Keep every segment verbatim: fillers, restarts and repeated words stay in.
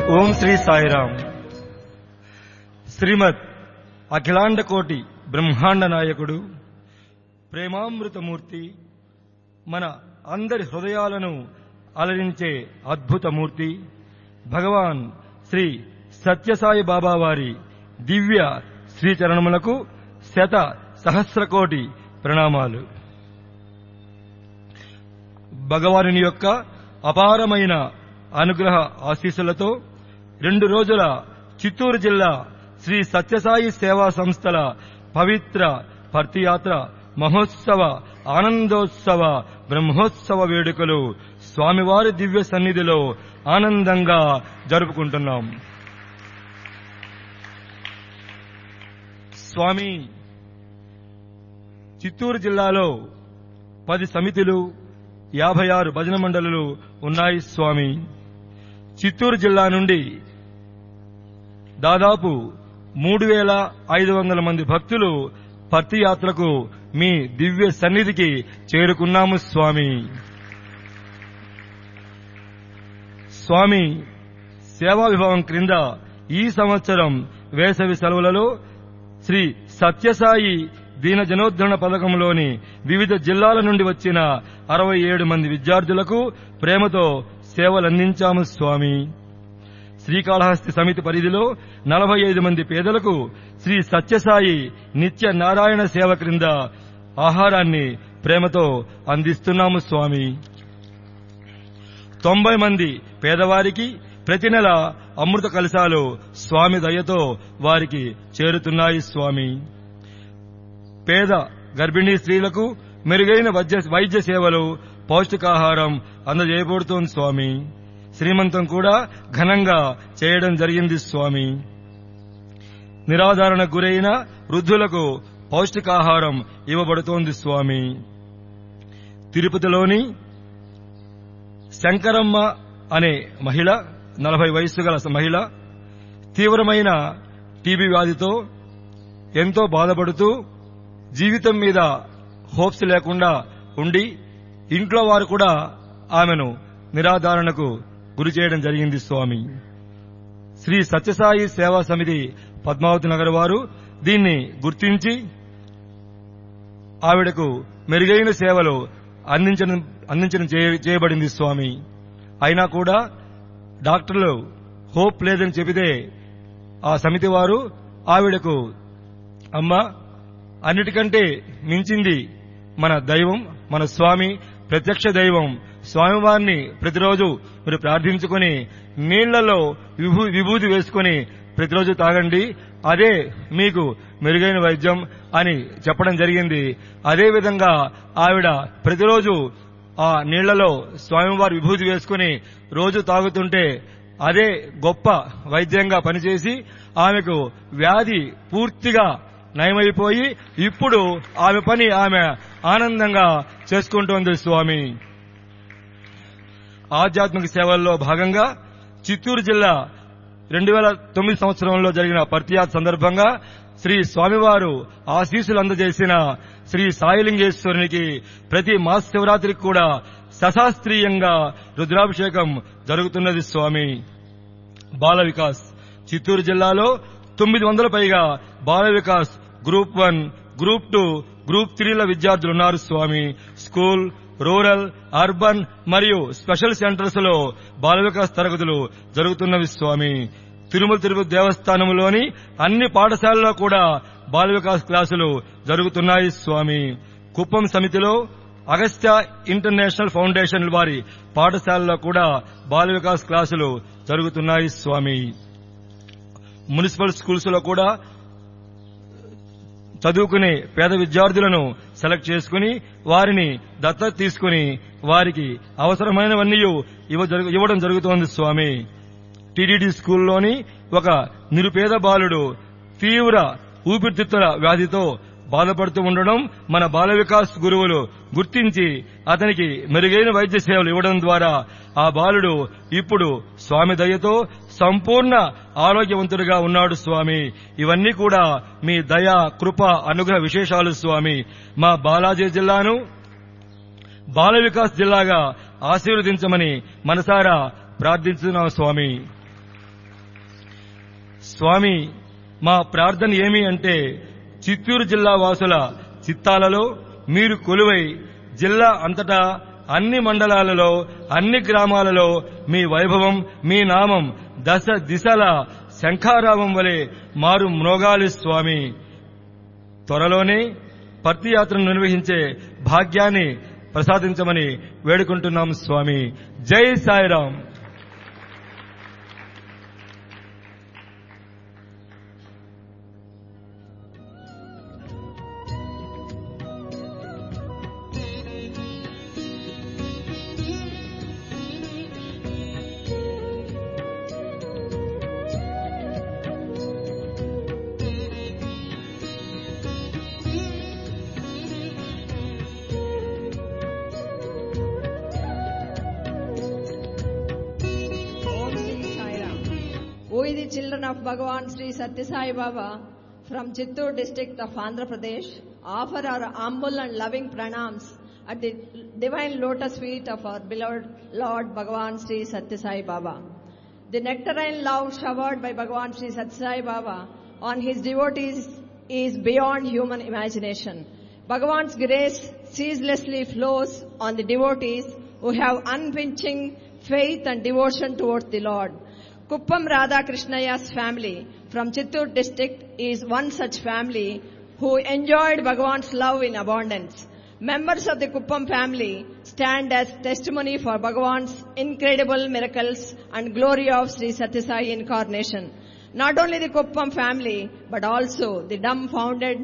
ఓం శ్రీ సాయిరామ్. శ్రీమద్ అఖిలాండ కోటి బ్రహ్మాండ నాయకుడు, ప్రేమామృతమూర్తి, మన అందరి హృదయాలను అలరించే అద్భుతమూర్తి భగవాన్ శ్రీ సత్యసాయి బాబా వారి దివ్య శ్రీచరణములకు శత సహస్రకోటి ప్రణామాలు. భగవానుని యొక్క అపారమైన అనుగ్రహ ఆశీస్సులతో రెండు రోజుల చిత్తూరు జిల్లా శ్రీ సత్యసాయి సేవా సంస్థల పవిత్ర పర్తియాత్ర మహోత్సవ ఆనందోత్సవ బ్రహ్మోత్సవ వేడుకలు స్వామివారి దివ్య సన్నిధిలో ఆనందంగా జరుపుకుంటున్నాం. స్వామి, చిత్తూరు జిల్లాలో పది సమితులు, యాభై ఆరు భజన మండలులు ఉన్నాయి. స్వామి, చిత్తూరు జిల్లా నుండి దాదాపు మూడు వేల ఐదు వందల మంది భక్తులు పర్తియాత్రకు మీ దివ్య సన్నిధికి చేరుకున్నాము. స్వామి స్వామి సేవా విభాగం క్రింద ఈ సంవత్సరం వేసవి సెలవులలో శ్రీ సత్యసాయి దీన జనోద్ధరణ పథకంలోని వివిధ జిల్లాల నుండి వచ్చిన అరవై ఏడు మంది విద్యార్థులకు ప్రేమతో సేవలందించాము. స్వామి, శ్రీకాళహస్తి సమితి పరిధిలో నలభై ఐదు మంది పేదలకు శ్రీ సత్యసాయి నిత్య నారాయణ సేవ క్రింద ఆహారాన్ని ప్రేమతో అందిస్తున్నాము. స్వామి, తొంభై మంది పేదవారికి ప్రతి నెల అమృత కలశాలు స్వామి దయతో వారికి చేరుతున్నాయి. స్వామి, పేద గర్భిణీ స్త్రీలకు మెరుగైన వైద్య సేవలు, పౌష్టికాహారం అందజేయబడుతోంది. స్వామి, శ్రీమంతం కూడా ఘనంగా చేయడం జరిగింది. స్వామి, నిరాధారణకు గురైన వృద్ధులకు పౌష్టికాహారం ఇవ్వబడుతోంది. స్వామి, తిరుపతిలోని శంకరమ్మ అనే మహిళ, నలభై వయస్సు గల మహిళ, తీవ్రమైన టీబీ వ్యాధితో ఎంతో బాధపడుతూ జీవితం మీద హోప్స్ లేకుండా ఉండి ఇంట్లో వారు కూడా ఆమెను నిరాధారణకు గురి చేయడం జరిగింది. స్వామి, శ్రీ సత్యసాయి సేవా సమితి పద్మావతి నగర్ వారు దీన్ని గుర్తించి ఆవిడకు మెరుగైన సేవలు అందించడం అందించడం చేయబడింది. స్వామి, అయినా కూడా డాక్టర్లు హోప్ లేదని చెబితే ఆ సమితి వారు ఆవిడకు, అమ్మ, అన్నిటికంటే మించింది మన దైవం, మన స్వామి, ప్రత్యక్ష దైవం, స్వామివారిని ప్రతిరోజు మీరు ప్రార్థించుకుని నీళ్లలో విభూతి వేసుకుని ప్రతిరోజు తాగండి, అదే మీకు మెరుగైన వైద్యం అని చెప్పడం జరిగింది. అదేవిధంగా ఆవిడ ప్రతిరోజు ఆ నీళ్లలో స్వామివారి విభూతి వేసుకుని రోజు తాగుతుంటే అదే గొప్ప వైద్యంగా పనిచేసి ఆమెకు వ్యాధి పూర్తిగా నయమైపోయి ఇప్పుడు ఆమె పని ఆమె ఆనందంగా చేసుకుంటోంది. స్వామి, ఆధ్యాత్మిక సేవల్లో భాగంగా చిత్తూరు జిల్లా రెండు వేల తొమ్మిది సంవత్సరంలో జరిగిన పర్తియాత్ర సందర్భంగా శ్రీ స్వామివారు ఆశీస్సులు అందజేసిన శ్రీ సాయిలింగేశ్వరునికి ప్రతి మాస శివరాత్రికి కూడా సశాస్త్రీయంగా రుద్రాభిషేకం జరుగుతున్నది. స్వామి, బాల వికాస్ చిత్తూరు జిల్లాలో తొమ్మిది వందల పైగా Bala Vikas group one, group two, group త్రీల విద్యార్థులున్నారు. స్వామి, స్కూల్, రూరల్, అర్బన్ మరియు స్పెషల్ సెంటర్స్ లో బాల వికాస్ తరగతులు జరుగుతున్నవి. స్వామి, తిరుమల తిరుపతి దేవస్థానంలోని అన్ని పాఠశాలల్లో కూడా బాల వికాస్ క్లాసులు జరుగుతున్నాయి. స్వామి, కుప్పం సమితిలో అగస్త్య ఇంటర్నేషనల్ ఫౌండేషన్ వారి పాఠశాలలో కూడా బాల వికాస్ క్లాసులు జరుగుతున్నాయి. స్వామి, మున్సిపల్ స్కూల్స్ లో కూడా చదువుకునే పేద విద్యార్థులను సెలెక్ట్ చేసుకుని వారిని దత్తత తీసుకుని వారికి అవసరమైనవన్నీ ఇవ్వడం జరుగుతోంది. స్వామి, టీడీడీ స్కూల్లోని ఒక నిరుపేద బాలుడు తీవ్ర ఊపిరితిత్తుల వ్యాధితో బాధపడుతూ ఉండడం మన బాల వికాస్ గురువులు గుర్తించి అతనికి మెరుగైన వైద్య సేవలు ఇవ్వడం ద్వారా ఆ బాలుడు ఇప్పుడు స్వామి దయతో సంపూర్ణ ఆరోగ్యవంతుడిగా ఉన్నాడు. స్వామి, ఇవన్నీ కూడా మీ దయ, కృప, అనుగ్రహ విశేషాలు. స్వామి, మా బాలాజీ జిల్లాను బాల వికాస్ జిల్లాగా ఆశీర్వదించమని మనసారా ప్రార్థించున్నాం. స్వామి, స్వామి, మా ప్రార్థన ఏమి అంటే చిత్తూరు జిల్లా వాసుల చిత్తాలలో మీరు కొలువై జిల్లా అంతటా అన్ని మండలాలలో అన్ని గ్రామాలలో మీ వైభవం, మీ నామం దశ దిశల శంఖారావం వలె మారు మ్రోగాలి స్వామి. త్వరలోనే పర్తియాత్రను నిర్వహించే భాగ్యాన్ని ప్రసాదించమని వేడుకుంటున్నాం స్వామి. జై Sairam. We, the children of Bhagavan Sri Satya Sai Baba from Chittoor district of Andhra Pradesh, offer our humble and loving pranams at the divine lotus feet of our beloved Lord Bhagavan Sri Satya Sai Baba. The nectarine love showered by Bhagavan Sri Satya Sai Baba on his devotees is beyond human imagination. Bhagavan's grace ceaselessly flows on the devotees who have unflinching faith and devotion towards the Lord. Kuppam Radha Krishnaya's family from Chittoor district is one such family who enjoyed Bhagavan's love in abundance. Members of the Kuppam family stand as testimony for Bhagavan's incredible miracles and glory of Sri Satya Sai incarnation. Not only the Kuppam family, but also the dumbfounded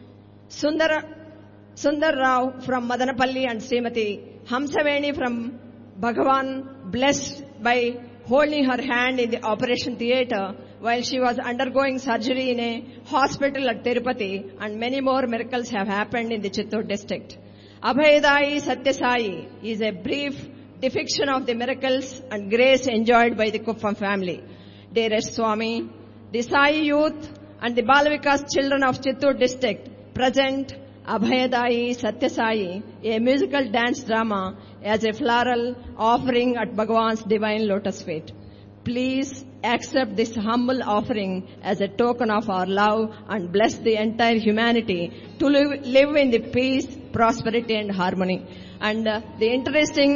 Sundar, Sundar Rao from Madanapalli and Srimati Hamsaveni from Bhagavan, blessed by holding her hand in the operation theatre while she was undergoing surgery in a hospital at Tirupati, and many more miracles have happened in the Chittoor district. Abhayadayi Satya Sai is a brief depiction of the miracles and grace enjoyed by the Kuppam family. Dearest Swami, the Sai youth and the Balavikas children of Chittoor district present Abhayadayi Satya Sai, a musical dance drama, as a floral offering at Bhagavan's divine lotus feet. Please accept this humble offering as a token of our love and bless the entire humanity to live, live in the peace, prosperity and harmony. And uh, the interesting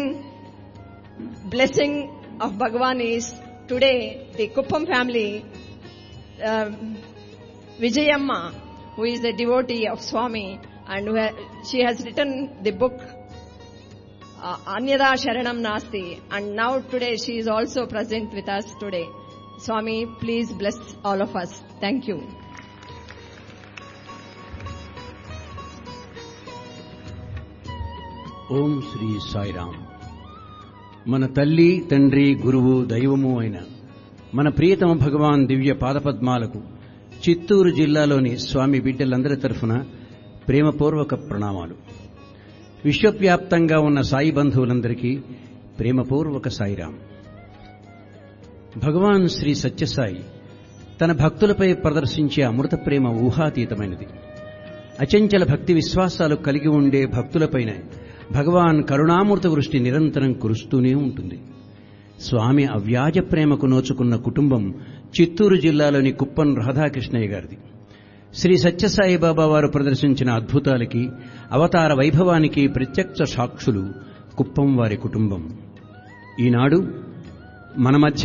blessing of Bhagavan is today the Kuppam family, uh, Vijayamma, who is a devotee of Swami, and who ha- she has written the book Uh, Anyada Sharanam Nasti, and now today she is also present with us today. Swami, please bless all of us. Thank you. ఓం శ్రీ సాయిరామ్. మన తల్లి, తండ్రి, గురువు, దైవము అయిన మన ప్రియతమ భగవాన్ దివ్య పాదపద్మాలకు చిత్తూరు జిల్లాలోని స్వామి బిడ్డలందరి తరఫున ప్రేమపూర్వక ప్రణామాలు. విశ్వవ్యాప్తంగా ఉన్న సాయి బంధువులందరికీ ప్రేమపూర్వక సాయిరాం. భగవాన్ శ్రీ సత్యసాయి తన భక్తులపై ప్రదర్శించే అమృత ప్రేమ ఊహాతీతమైనది. అచంచల భక్తి విశ్వాసాలు కలిగి ఉండే భక్తులపైన భగవాన్ కరుణామృత వృష్టి నిరంతరం కురుస్తూనే ఉంటుంది. స్వామి అవ్యాజ ప్రేమకు నోచుకున్న కుటుంబం చిత్తూరు జిల్లాలోని కుప్పం రాధాకృష్ణయ్య గారిది. శ్రీ సత్యసాయిబాబా వారు ప్రదర్శించిన అద్భుతాలకి, అవతార వైభవానికి ప్రత్యక్ష సాక్షులు కుప్పం వారి కుటుంబం. ఈనాడు మన మధ్య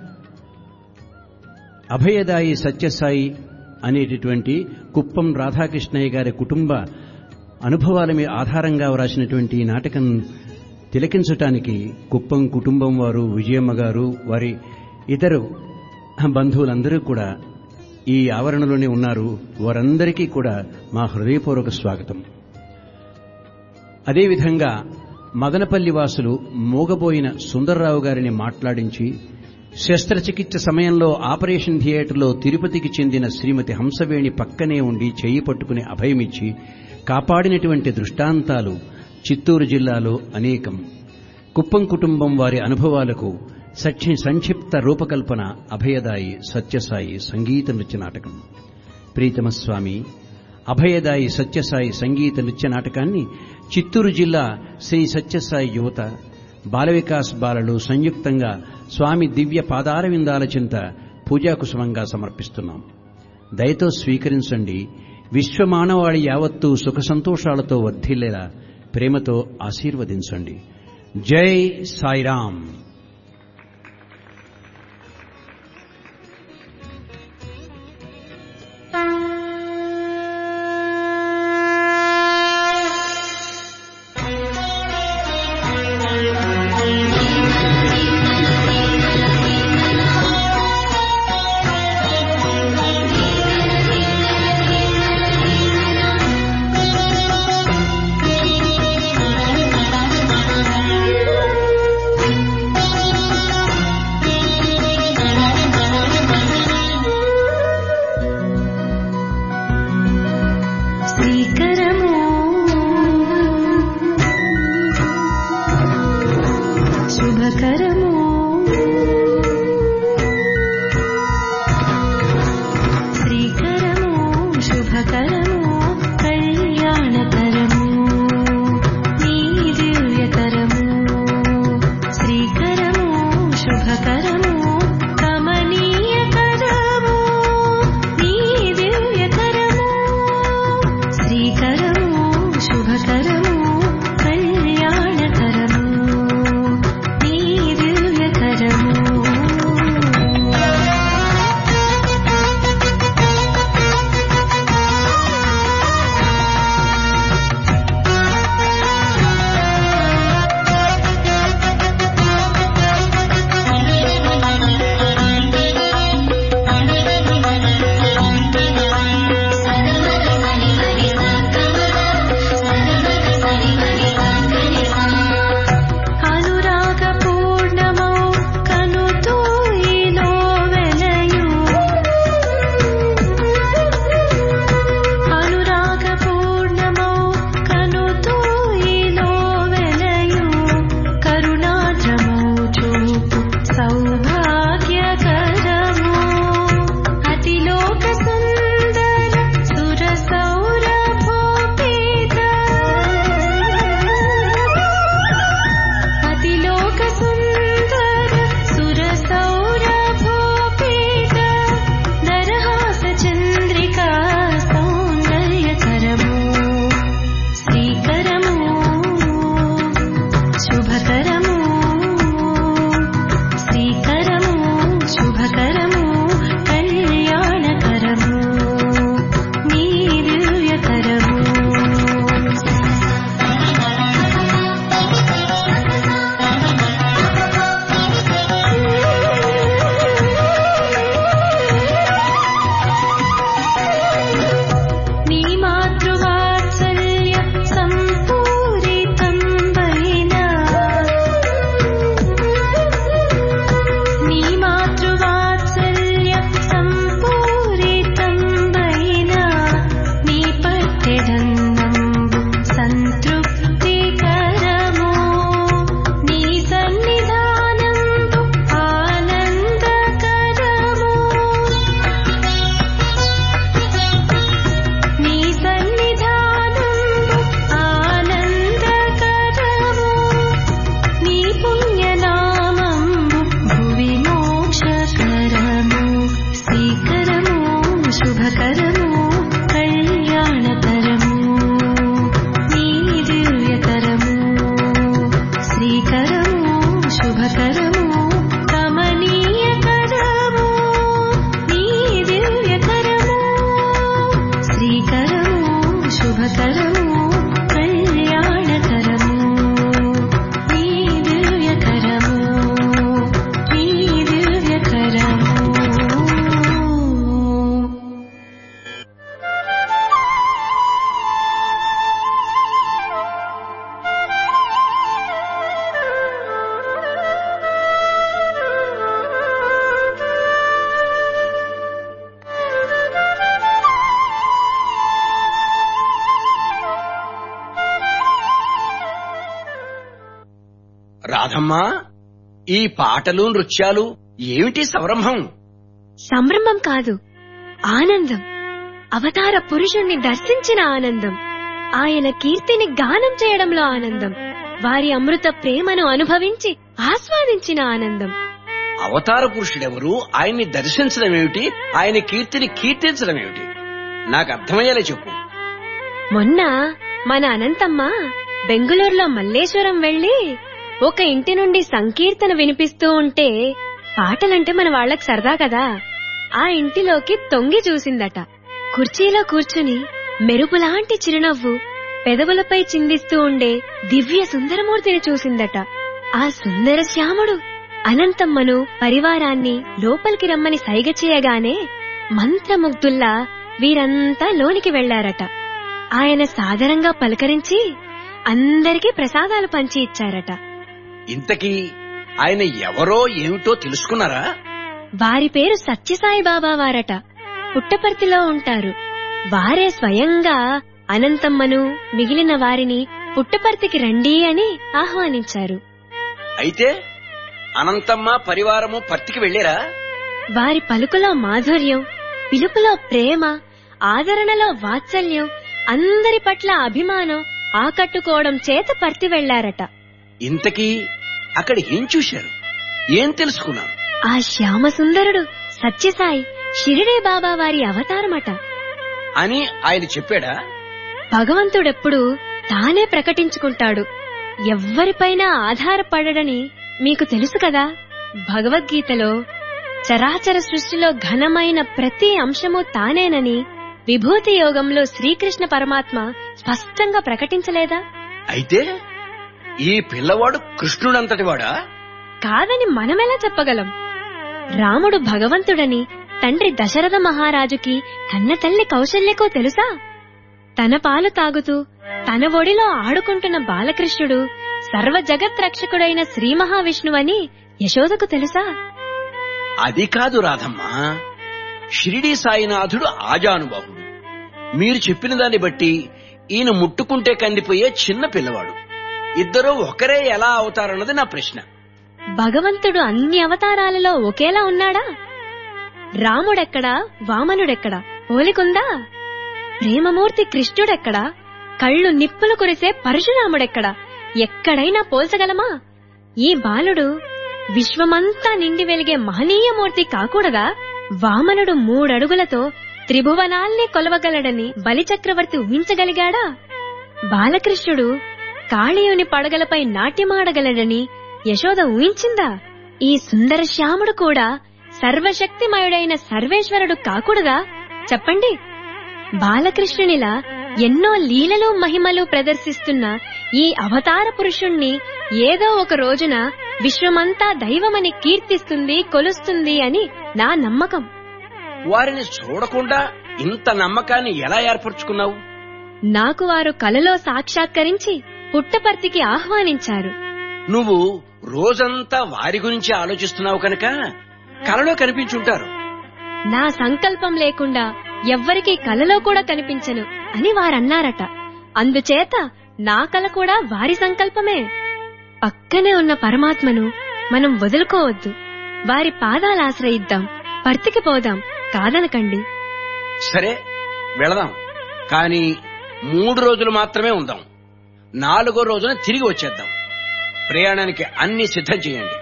అభయదాయి సత్యసాయి అనేటటువంటి కుప్పం రాధాకృష్ణయ్య గారి కుటుంబ అనుభవాల మీద ఆధారంగా వ్రాసినటువంటి ఈ నాటకం తిలకించటానికి కుప్పం కుటుంబం వారు, విజయమ్మ గారు, వారి ఇతరు బంధువులందరూ కూడా ఈ ఆవరణలోనే ఉన్నారు. వారందరికీ కూడా మా హృదయపూర్వక స్వాగతం. అదేవిధంగా మదనపల్లి వాసులు మూగబోయిన సుందర్రావు గారిని మాట్లాడించి శస్త్రచికిత్స సమయంలో ఆపరేషన్ థియేటర్లో తిరుపతికి చెందిన శ్రీమతి హంసవేణి పక్కనే ఉండి చేయి పట్టుకుని అభయమిచ్చి కాపాడినటువంటి దృష్టాంతాలు చిత్తూరు జిల్లాలో అనేకం. కుప్పం కుటుంబం వారి అనుభవాలకు సత్య సంక్షిప్త రూపకల్పన అభయదాయి సత్యసాయి సంగీత నృత్య నాటకం. ప్రీతమ స్వామి, అభయదాయి సత్యసాయి సంగీత నృత్య నాటకాన్ని చిత్తూరు జిల్లా శ్రీ సత్యసాయి యువత, బాల వికాస్ బాలలు సంయుక్తంగా స్వామి దివ్య పాదారవిందాల చింత పూజాకుసుమంగా సమర్పిస్తున్నాం. దయతో స్వీకరించండి. విశ్వమానవాళి యావత్తూ సుఖ సంతోషాలతో వర్ధిల్లేలా ప్రేమతో ఆశీర్వదించండి. జై సాయిరాం. రాధమ్మా, ఈ పాటలు నృత్యాలు ఏమిటి సంరంభం? సంభ్రమం కాదు, ఆనందం. అవతార పురుషుణ్ణి దర్శించిన ఆనందం, ఆయన కీర్తిని గానం చేయడంలో ఆనందం, వారి అమృత ప్రేమను అనుభవించి ఆస్వాదించిన ఆనందం. అవతార పురుషుడెవరు, ఆయన్ని దర్శించడం ఏమిటి, ఆయన కీర్తిని కీర్తించడం ఏమిటి? నాకు అర్థమయ్యేలా చెప్పు. మొన్న మన అనంతమ్మ బెంగుళూరులో మల్లేశ్వరం వెళ్లి ఒక ఇంటి నుండి సంకీర్తన వినిపిస్తూ ఉంటే పాటలంటే మన వాళ్లకు సరదా కదా, ఆ ఇంటిలోకి తొంగి చూసిందట. కుర్చీలో కూర్చుని మెరుపులాంటి చిరునవ్వు పెదవులపై చిందిస్తూ ఉండే దివ్య సుందరమూర్తిని చూసిందట. ఆ సుందర శ్యాముడు అనంతమ్మను పరివారాన్ని లోపలికి రమ్మని సైగ చేయగానే మంత్రముగ్ధుల్లా వీరంతా లోనికి వెళ్లారట. ఆయన సాదరంగా పలకరించి అందరికీ ప్రసాదాలు పంచి ఇచ్చారట. ఇంతకీ ఆయన ఎవరో ఏమిటో తెలుసుకున్నారా? వారి పేరు సత్యసాయి బాబా వారట. పుట్టపర్తిలో ఉంటారు. వారే స్వయంగా అనంతమ్మను మిగిలిన వారిని పుట్టపర్తికి రండి అని ఆహ్వానించారు. అయితే అనంతమ్మ పరివారము పర్తికి వెళ్లేరా? వారి పలుకులో మాధుర్యం, పిలుపులో ప్రేమ, ఆదరణలో వాత్సల్యం, అందరి పట్ల అభిమానం ఆకట్టుకోవడం చేత పర్తి వెళ్లారట. ఇంతకీ అక్కడ ఏం చూశారు, ఏం తెలుసుకున్నారు? ఆ శ్యామసుందరుడు సత్యసాయి షిరిడీ బాబా వారి అవతారమట అని ఆయన చెప్పాడా? భగవంతుడెప్పుడు తానే ప్రకటించుకుంటాడు, ఎవ్వరిపైనా ఆధారపడడని మీకు తెలుసు కదా. భగవద్గీతలో చరాచర సృష్టిలో ఘనమైన ప్రతి అంశము తానేనని విభూతి యోగంలో శ్రీకృష్ణ పరమాత్మ స్పష్టంగా ప్రకటించలేదా? అయితే ఈ పిల్లవాడు కృష్ణుడంతటివాడా? కాదని మనమెలా చెప్పగలం? రాముడు భగవంతుడని తండ్రి దశరథ మహారాజుకి కన్న తల్లి కౌశల్యకు తెలుసా? తన పాలు తాగుతూ తన ఒడిలో ఆడుకుంటున్న బాలకృష్ణుడు సర్వ జగత్ రక్షకుడైన శ్రీ మహావిష్ణువని యశోదకు తెలుసా? అది కాదు రాధమ్మా, షిరిడీ సాయినాథుడు ఆజానుబాహుడు. మీరు చెప్పిన దాన్ని బట్టి ఈయన ముట్టుకుంటే కందిపోయే చిన్న పిల్లవాడు. ఇద్దరూ ఒకరే ఎలా అవుతారన్నది నా ప్రశ్న. భగవంతుడు అన్ని అవతారాలలో ఒకేలా ఉన్నాడా? రాముడెక్కడా, వామనుడెక్కడా? పోలికుందా? ప్రేమమూర్తి కృష్ణుడెక్కడా? కళ్ళు నిప్పులు కురిసే పరశురాముడెక్కడా? ఎక్కడైనా పోల్చగలమా? ఈ బాలుడు విశ్వమంతా నిండి వెలిగే మహనీయమూర్తి కాకూడదా? వామనుడు మూడడుగులతో త్రిభువనాల్ని కొలవగలడని బలిచక్రవర్తి ఊహించగలిగాడా? బాలకృష్ణుడు కాళీయుని పడగలపై నాట్యమాడగలడని యశోద ఊహించిందా? ఈ సుందర శ్యాముడు కూడా సర్వశక్తిమయుడైన సర్వేశ్వరుడు కాకూడదా? చెప్పండి. బాలకృష్ణునిలా ఎన్నో లీలలు మహిమలు ప్రదర్శిస్తున్న ఈ అవతార పురుషుణ్ణి ఏదో ఒక రోజున విశ్వమంతా దైవమని కీర్తిస్తుంది, కొలుస్తుంది అని నా నమ్మకం. వారిని చూడకుండా ఇంత నమ్మకాన్ని ఎలా ఏర్పరచుకున్నావు? నాకు వారు కలలో సాక్షాత్కరించి పుట్టపర్తికి ఆహ్వానించారు. నువ్వు రోజంతా వారి గురించి ఆలోచిస్తున్నావు కనుక కలలో కనిపించుంటారు. నా సంకల్పం లేకుండా ఎవ్వరికీ కలలో కూడా కనిపించను అని వారన్నారట. అందుచేత నా కల కూడా వారి సంకల్పమే. పక్కనే ఉన్న పరమాత్మను మనం వదులుకోవద్దు. వారి పాదాలాశ్రయిద్దాం, పర్తికి పోదాం, కాదనకండి. సరే వెళదాం, కానీ మూడు రోజులు మాత్రమే ఉందాం. నాలుగో రోజున తిరిగి వచ్చేద్దాం. ప్రయాణానికి అన్ని సిద్ధం చేయండి.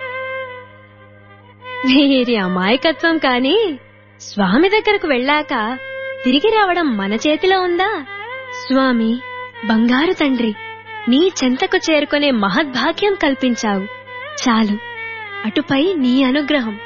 వీరి అమాయకత్వం కాని స్వామి దగ్గరకు వెళ్ళాక తిరిగి రావడం మన చేతిలో ఉందా? స్వామి, బంగారు తండ్రి, నీ చెంతకు చేరుకునే మహద్భాగ్యం కల్పించావు. చాలు, అటుపై నీ అనుగ్రహం.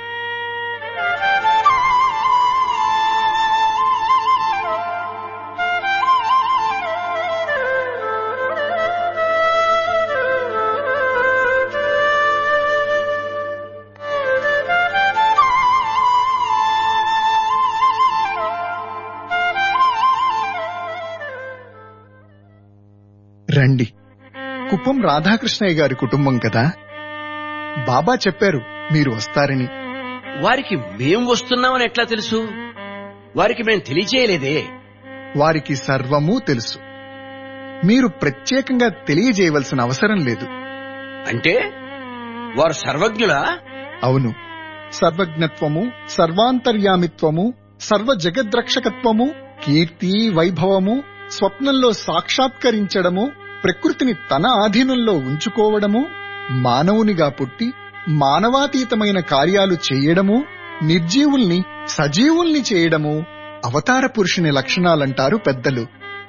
రండి. కుప్పం రాధాకృష్ణయ్య గారి కుటుంబం కదా. బాబా చెప్పారు మీరు వస్తారని. వారికి మేం వస్తున్నామని ఎట్లా తెలుసు? వారికి మేం తెలియజేయలేదే. వారికి సర్వమూ తెలుసు. మీరు ప్రత్యేకంగా తెలియజేయవలసిన అవసరం లేదు. అంటే వారు సర్వజ్ఞులా? అవును. సర్వజ్ఞత్వము, సర్వాంతర్యామిత్వము, సర్వ జగద్రక్షకత్వము, కీర్తి, వైభవము, స్వప్నంలో సాక్షాత్కరించడము, ప్రకృతిని తన ఆధీనంలో ఉంచుకోవడము, మానవునిగా పుట్టి మానవాతీతమైన కార్యాలు చేయడము, నిర్జీవుల్ని సజీవుల్ని చేయడము అవతార పురుషుని లక్షణాలంటారు పెద్దలు.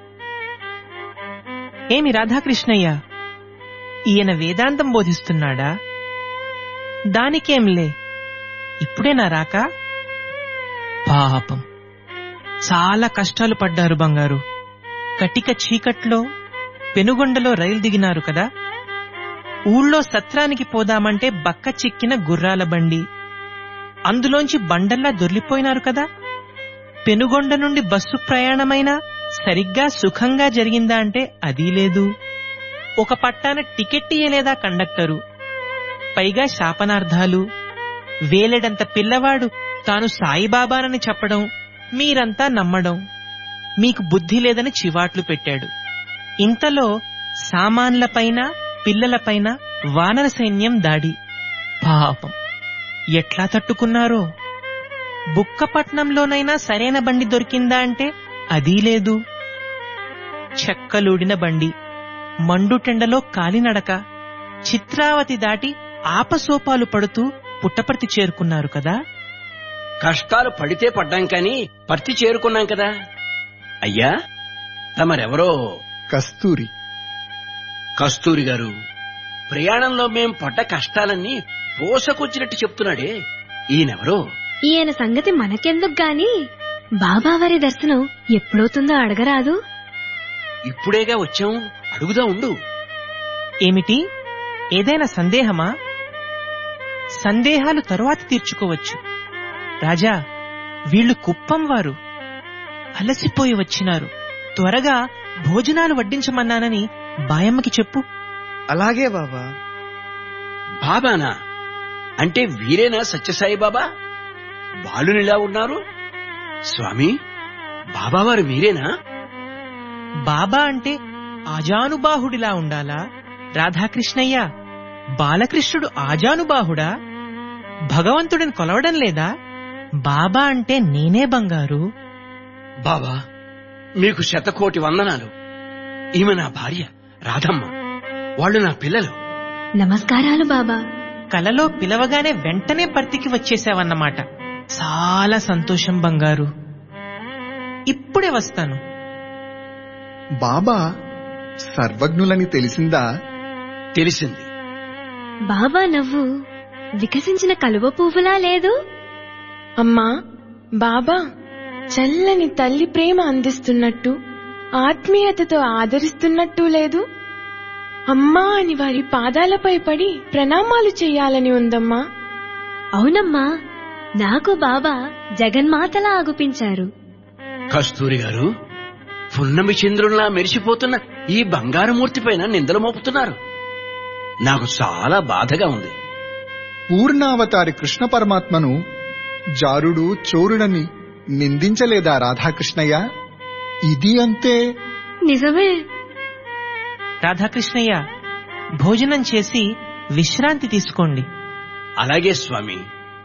ఏమి రాధాకృష్ణయ్య, ఈయన వేదాంతం బోధిస్తున్నాడా? దానికేంలే, ఇప్పుడేనా రాక? పాపం, చాలా కష్టాలు పడ్డారు బంగారు. కటిక చీకట్లో పెనుగొండలో రైలు దిగినారు కదా. ఊళ్ళో సత్రానికి పోదామంటే బక్క చిక్కిన గుర్రాల బండి, అందులోంచి బండల్లా దొర్లిపోయినారు కదా. పెనుగొండ నుండి బస్సు ప్రయాణమైనా సరిగ్గా సుఖంగా జరిగిందా అంటే అదీ లేదు. ఒక పట్టాన టికెట్ ఇయ్యలేదా కండక్టరు. పైగా శాపనార్థాలు. వేలెడంత పిల్లవాడు తాను సాయిబాబానని చెప్పడం, మీరంతా నమ్మడం. మీకు బుద్ధి లేదని చివాట్లు పెట్టాడు. ఇంతలో సామాన్లపైన పిల్లలపైన వానర సైన్యం దాడి. పాపం, ఎట్లా తట్టుకున్నారో. బుక్కపట్నంలోనైనా సరైన బండి దొరికిందా అంటే అదీ లేదు. చెక్కలూడిన బండి, మండుటెండలో కాలినడక, చిత్రావతి దాటి ఆపసోపాలు పడుతూ పుట్టపర్తి చేరుకున్నారు కదా. కష్టాలు పడితే పడ్డాం కాని పర్తి చేరుకున్నాం కదా. అయ్యా, తమరెవరో? కస్తూరి. కస్తూరి గారు, ప్రయాణంలో మేం పడ్డ కష్టాలన్నీ పోసకొచ్చినట్టు చెప్తున్నాడే, ఈయనెవరో? ఈయన సంగతి మనకెందుకు గాని బాబావారి దర్శనం ఎప్పుడవుతుందో అడగరాదు? ఇప్పుడేగా వచ్చాం, అడుగుదా ఉండు. ఏమిటి, ఏదైనా సందేహమా? సందేహాలు తరువాత తీర్చుకోవచ్చు. రాజా, వీళ్లు కుప్పం వారు. అలసిపోయి వచ్చినారు. త్వరగా భోజనాలు వడ్డించమన్నానని బాయమ్మకి చెప్పు. అలాగే బాబా. బాబానా? అంటే వీరేనా సత్యసాయి బాబా? బాలునిలా ఉన్నారు. స్వామి, బాబావారు మీరేనా? బాబా అంటే ఆజానుబాహుడిలా ఉండాలా? రాధాకృష్ణయ్య, బాలకృష్ణుడు ఆజానుబాహుడా? భగవంతుడిని కొలవడం లేదా? బాబా అంటే నేనే బంగారు. బాబా, మీకు శతకోటి వందనాలు. ఈమె నా భార్య రాధమ్మ, వాళ్ళు నా పిల్లలు. నమస్కారాలు బాబా. కలలో పిలవగానే వెంటనే పర్తికి వచ్చేసావన్నమాట. చాలా సంతోషం బంగారు. ఇప్పుడే వస్తాను. బాబా సర్వజ్ఞులని తెలిసిందా? తెలిసింది. బాబా నవ్వు వికసించిన కలువ పువ్వులా లేదు? అమ్మా, బాబా చల్లని తల్లి ప్రేమ అందిస్తున్నట్టు, ఆత్మీయతతో ఆదరిస్తున్నట్టు లేదు. అమ్మా అని వారి పాదాలపై పడి ప్రణామాలు చెయ్యాలని ఉందమ్మా. అవునమ్మా, నాకు బాబా జగన్మాతలా ఆగుపించారు. కస్తూరి గారు, పున్నమి చంద్రుల్లా మెరిసిపోతున్న ఈ బంగారమూర్తి పైన నిందలు మోపుతున్నారు. నాకు చాలా బాధగా ఉంది. పూర్ణావతారి కృష్ణ పరమాత్మను జారుడు చోరుడని నిందించలేదా రాధాకృష్ణయ్య? ఇది అంతే. నిజమే. రాధాకృష్ణయ్య, భోజనం చేసి విశ్రాంతి తీసుకోండి. అలాగే స్వామి.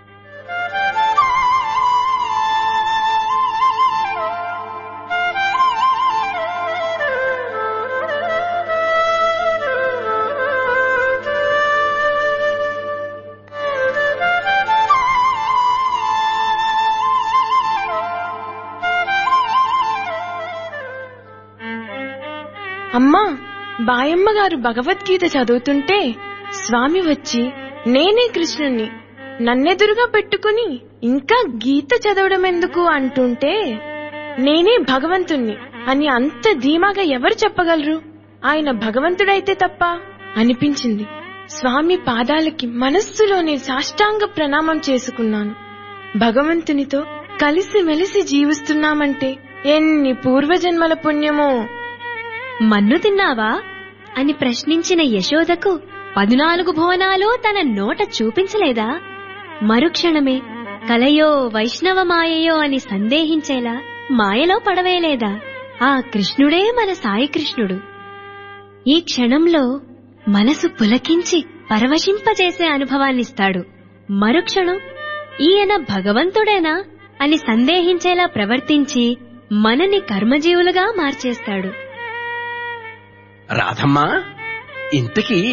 అమ్మా, బాయమ్మ గారు భగవద్గీత చదువుతుంటే స్వామి వచ్చి నేనే కృష్ణుణ్ణి నన్నెదురుగా పెట్టుకుని ఇంకా గీత చదవడం ఎందుకు అంటుంటే నేనే భగవంతుణ్ణి అని అంత ధీమాగా ఎవరు చెప్పగలరు? ఆయన భగవంతుడైతే తప్ప అనిపించింది. స్వామి పాదాలకి మనస్సులోనే సాష్టాంగ ప్రణామం చేసుకున్నాను. భగవంతునితో కలిసి మెలిసి జీవిస్తున్నామంటే ఎన్ని పూర్వజన్మల పుణ్యమో. మన్ను తిన్నావా అని ప్రశ్నించిన యశోదకు పదునాలుగు భువనాలు తన నోట చూపించలేదా? మరుక్షణమే కలయో వైష్ణవ మాయయో అని సందేహించేలా మాయలో పడవేలేదా? ఆ కృష్ణుడే మన సాయి కృష్ణుడు. ఈ క్షణంలో మనసు పులకించి పరవశింపజేసే అనుభవాన్నిస్తాడు. మరుక్షణం ఈయన భగవంతుడేనా అని సందేహించేలా ప్రవర్తించి మనని కర్మజీవులుగా మార్చేస్తాడు. రాధమ్మా, ఇంతకీ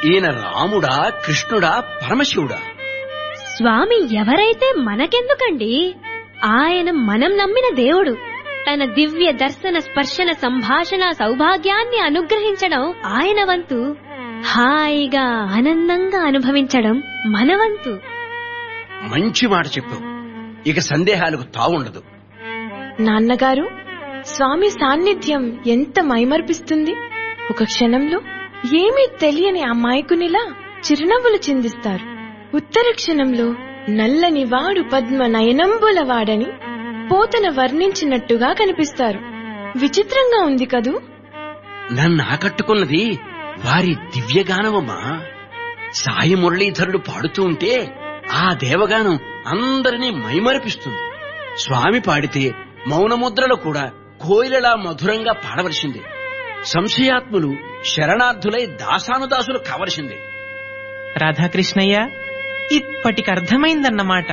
ఈయన రాముడా, కృష్ణుడా, పరమశివుడా? స్వామి ఎవరైతే మనకెందుకండి? ఆయన మనం నమ్మిన దేవుడు. తన దివ్య దర్శన స్పర్శన సంభాషణ సౌభాగ్యాన్ని అనుగ్రహించడం ఆయన వంతు. హాయిగా ఆనందంగా అనుభవించడం మన వంతు. మంచి మాట చెప్పు. ఇక సందేహాలకు తావుండదు. నాన్నగారు, స్వామి సాన్నిధ్యం ఎంత మైమర్పిస్తుంది. ఒక క్షణంలో ఏమీ తెలియని అమాయకునిలా చిరునవ్వులు చిందిస్తారు. ఉత్తర క్షణంలో నల్లని వాడు పద్మ నయనంబుల వాడని పోతన వర్ణించినట్టుగా కనిపిస్తారు. విచిత్రంగా ఉంది కదూ? నన్ను ఆకట్టుకున్నది వారి దివ్యగానమమ్మా. సాయి మురళీధరుడు పాడుతూ ఉంటే ఆ దేవగానం అందరినీ మైమరిపిస్తుంది. స్వామి పాడితే మౌనముద్రలో కూడా కోయిలలా మధురంగా పాడవలసిందే. సంశయాత్ములు శరణార్థులై దాసానుదాసులు కావలసిందే. రాధాకృష్ణయ్య, ఇప్పటికర్థమైందన్నమాట.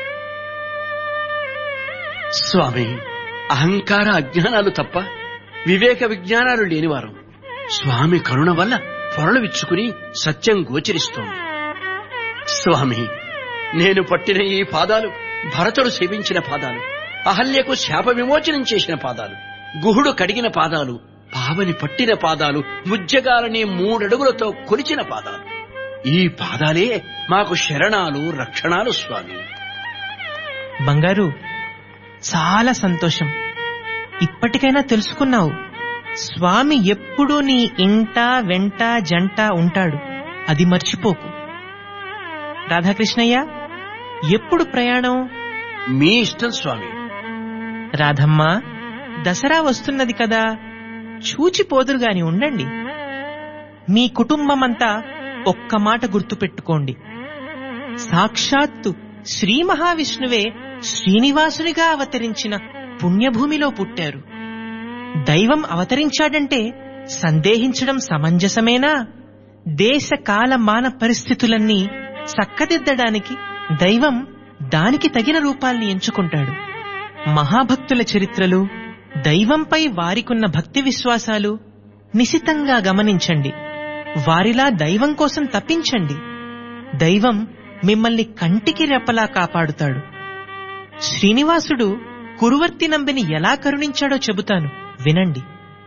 స్వామి, అహంకార అజ్ఞానాలు తప్ప వివేక విజ్ఞానాలు లేనివారం. స్వామి కరుణ వల్ల పొరలు విచ్చుకుని సత్యం గోచరిస్తోంది. స్వామి, నేను పట్టిన ఈ పాదాలు భరతుడు సేవించిన పాదాలు, అహల్యకు శాప విమోచనం చేసిన పాదాలు, గుహుడు కడిగిన పాదాలు, పావని పట్టిన పాదాలు, ముజ్జగాలని మూడడుగులతో కొలిచిన పాదాలు. ఈ పాదాలే మాకు శరణాలు, రక్షణాలు స్వామి. బంగారు, చాలా సంతోషం. ఇప్పటికైనా తెలుసుకున్నావు. స్వామి ఎప్పుడూ నీ ఇంట వెంట జంట ఉంటాడు. అది మర్చిపోకు. రాధాకృష్ణయ్య, ఎప్పుడు ప్రయాణం? మీ ఇష్టం స్వామి. రాధమ్మ, దసరా వస్తున్నది కదా, చూచిపోదురుగాని ఉండండి. మీ కుటుంబమంతా ఒక్క మాట గుర్తుపెట్టుకోండి. సాక్షాత్తు శ్రీ మహావిష్ణువే శ్రీనివాసునిగా అవతరించిన పుణ్యభూమిలో పుట్టారు. దైవం అవతరించాడంటే సందేహించడం సమంజసమేనా? దేశ కాల మాన పరిస్థితులన్నీ చక్కదిద్దడానికి దైవం దానికి తగిన రూపాల్ని ఎంచుకుంటాడు. మహాభక్తుల చరిత్రలు, దైవంపై వారికున్న భక్తి విశ్వాసాలు నిశితంగా గమనించండి. వారిలా దైవం కోసం తప్పించండి. దైవం మిమ్మల్ని కంటికి రెప్పలా కాపాడుతాడు. శ్రీనివాసుడు కురువర్తి నంబిని ఎలా కరుణించాడో చెబుతాను, వినండి.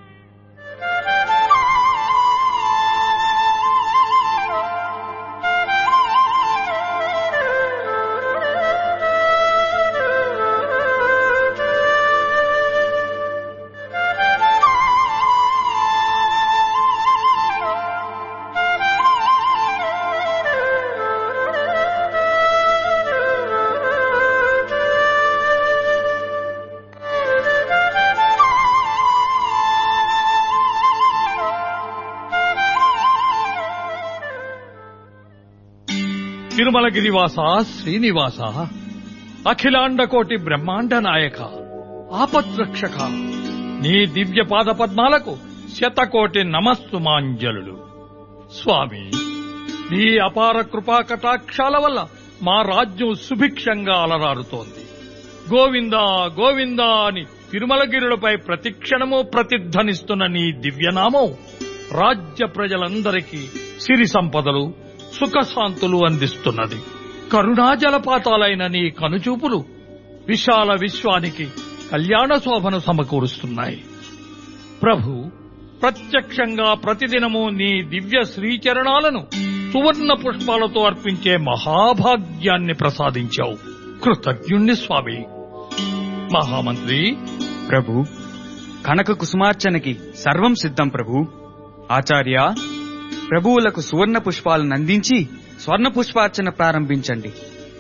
తిరుమలగిరివాస శ్రీనివాస, అఖిలాండకోటి బ్రహ్మాండ నాయక, ఆపద్రక్షక, నీ దివ్య పాద పద్మాలకు శతకోటి నమస్సుమాంజలులు. స్వామి, నీ అపార కృపా కటాక్షాల వల్ల మా రాజ్యం సుభిక్షంగా అలరారుతోంది. గోవిందా గోవిందా అని తిరుమలగిరులపై ప్రతిక్షణము ప్రతిధ్వనిస్తున్న నీ దివ్యనామం రాజ్య ప్రజలందరికీ సిరి సంపదలు, సుఖశాంతులు అందిస్తున్నది. కరుణాజలపాతాలైన నీ కనుచూపులు విశాల విశ్వానికి కళ్యాణ శోభను సమకూరుస్తున్నాయి. ప్రభు, ప్రత్యక్షంగా ప్రతిదినము నీ దివ్య శ్రీచరణాలను సువర్ణ పుష్పాలతో అర్పించే మహాభాగ్యాన్ని ప్రసాదించావు. కృతజ్ఞుణ్ణి స్వామి. మహామంత్రి ప్రభు, కనక కుసుమార్చనకి సర్వం సిద్ధం ప్రభు. ఆచార్య, ప్రభువులకు సువర్ణ పుష్పాలను అందించి స్వర్ణ పుష్పార్చన ప్రారంభించండి.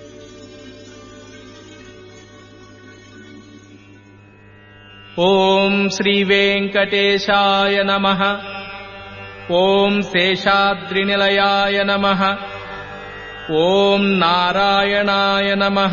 ఓం శ్రీ వెంకటేశాయ నమః. ఓం శేషాద్రినిలయాయ నమః. ఓం నారాయణాయ నమః.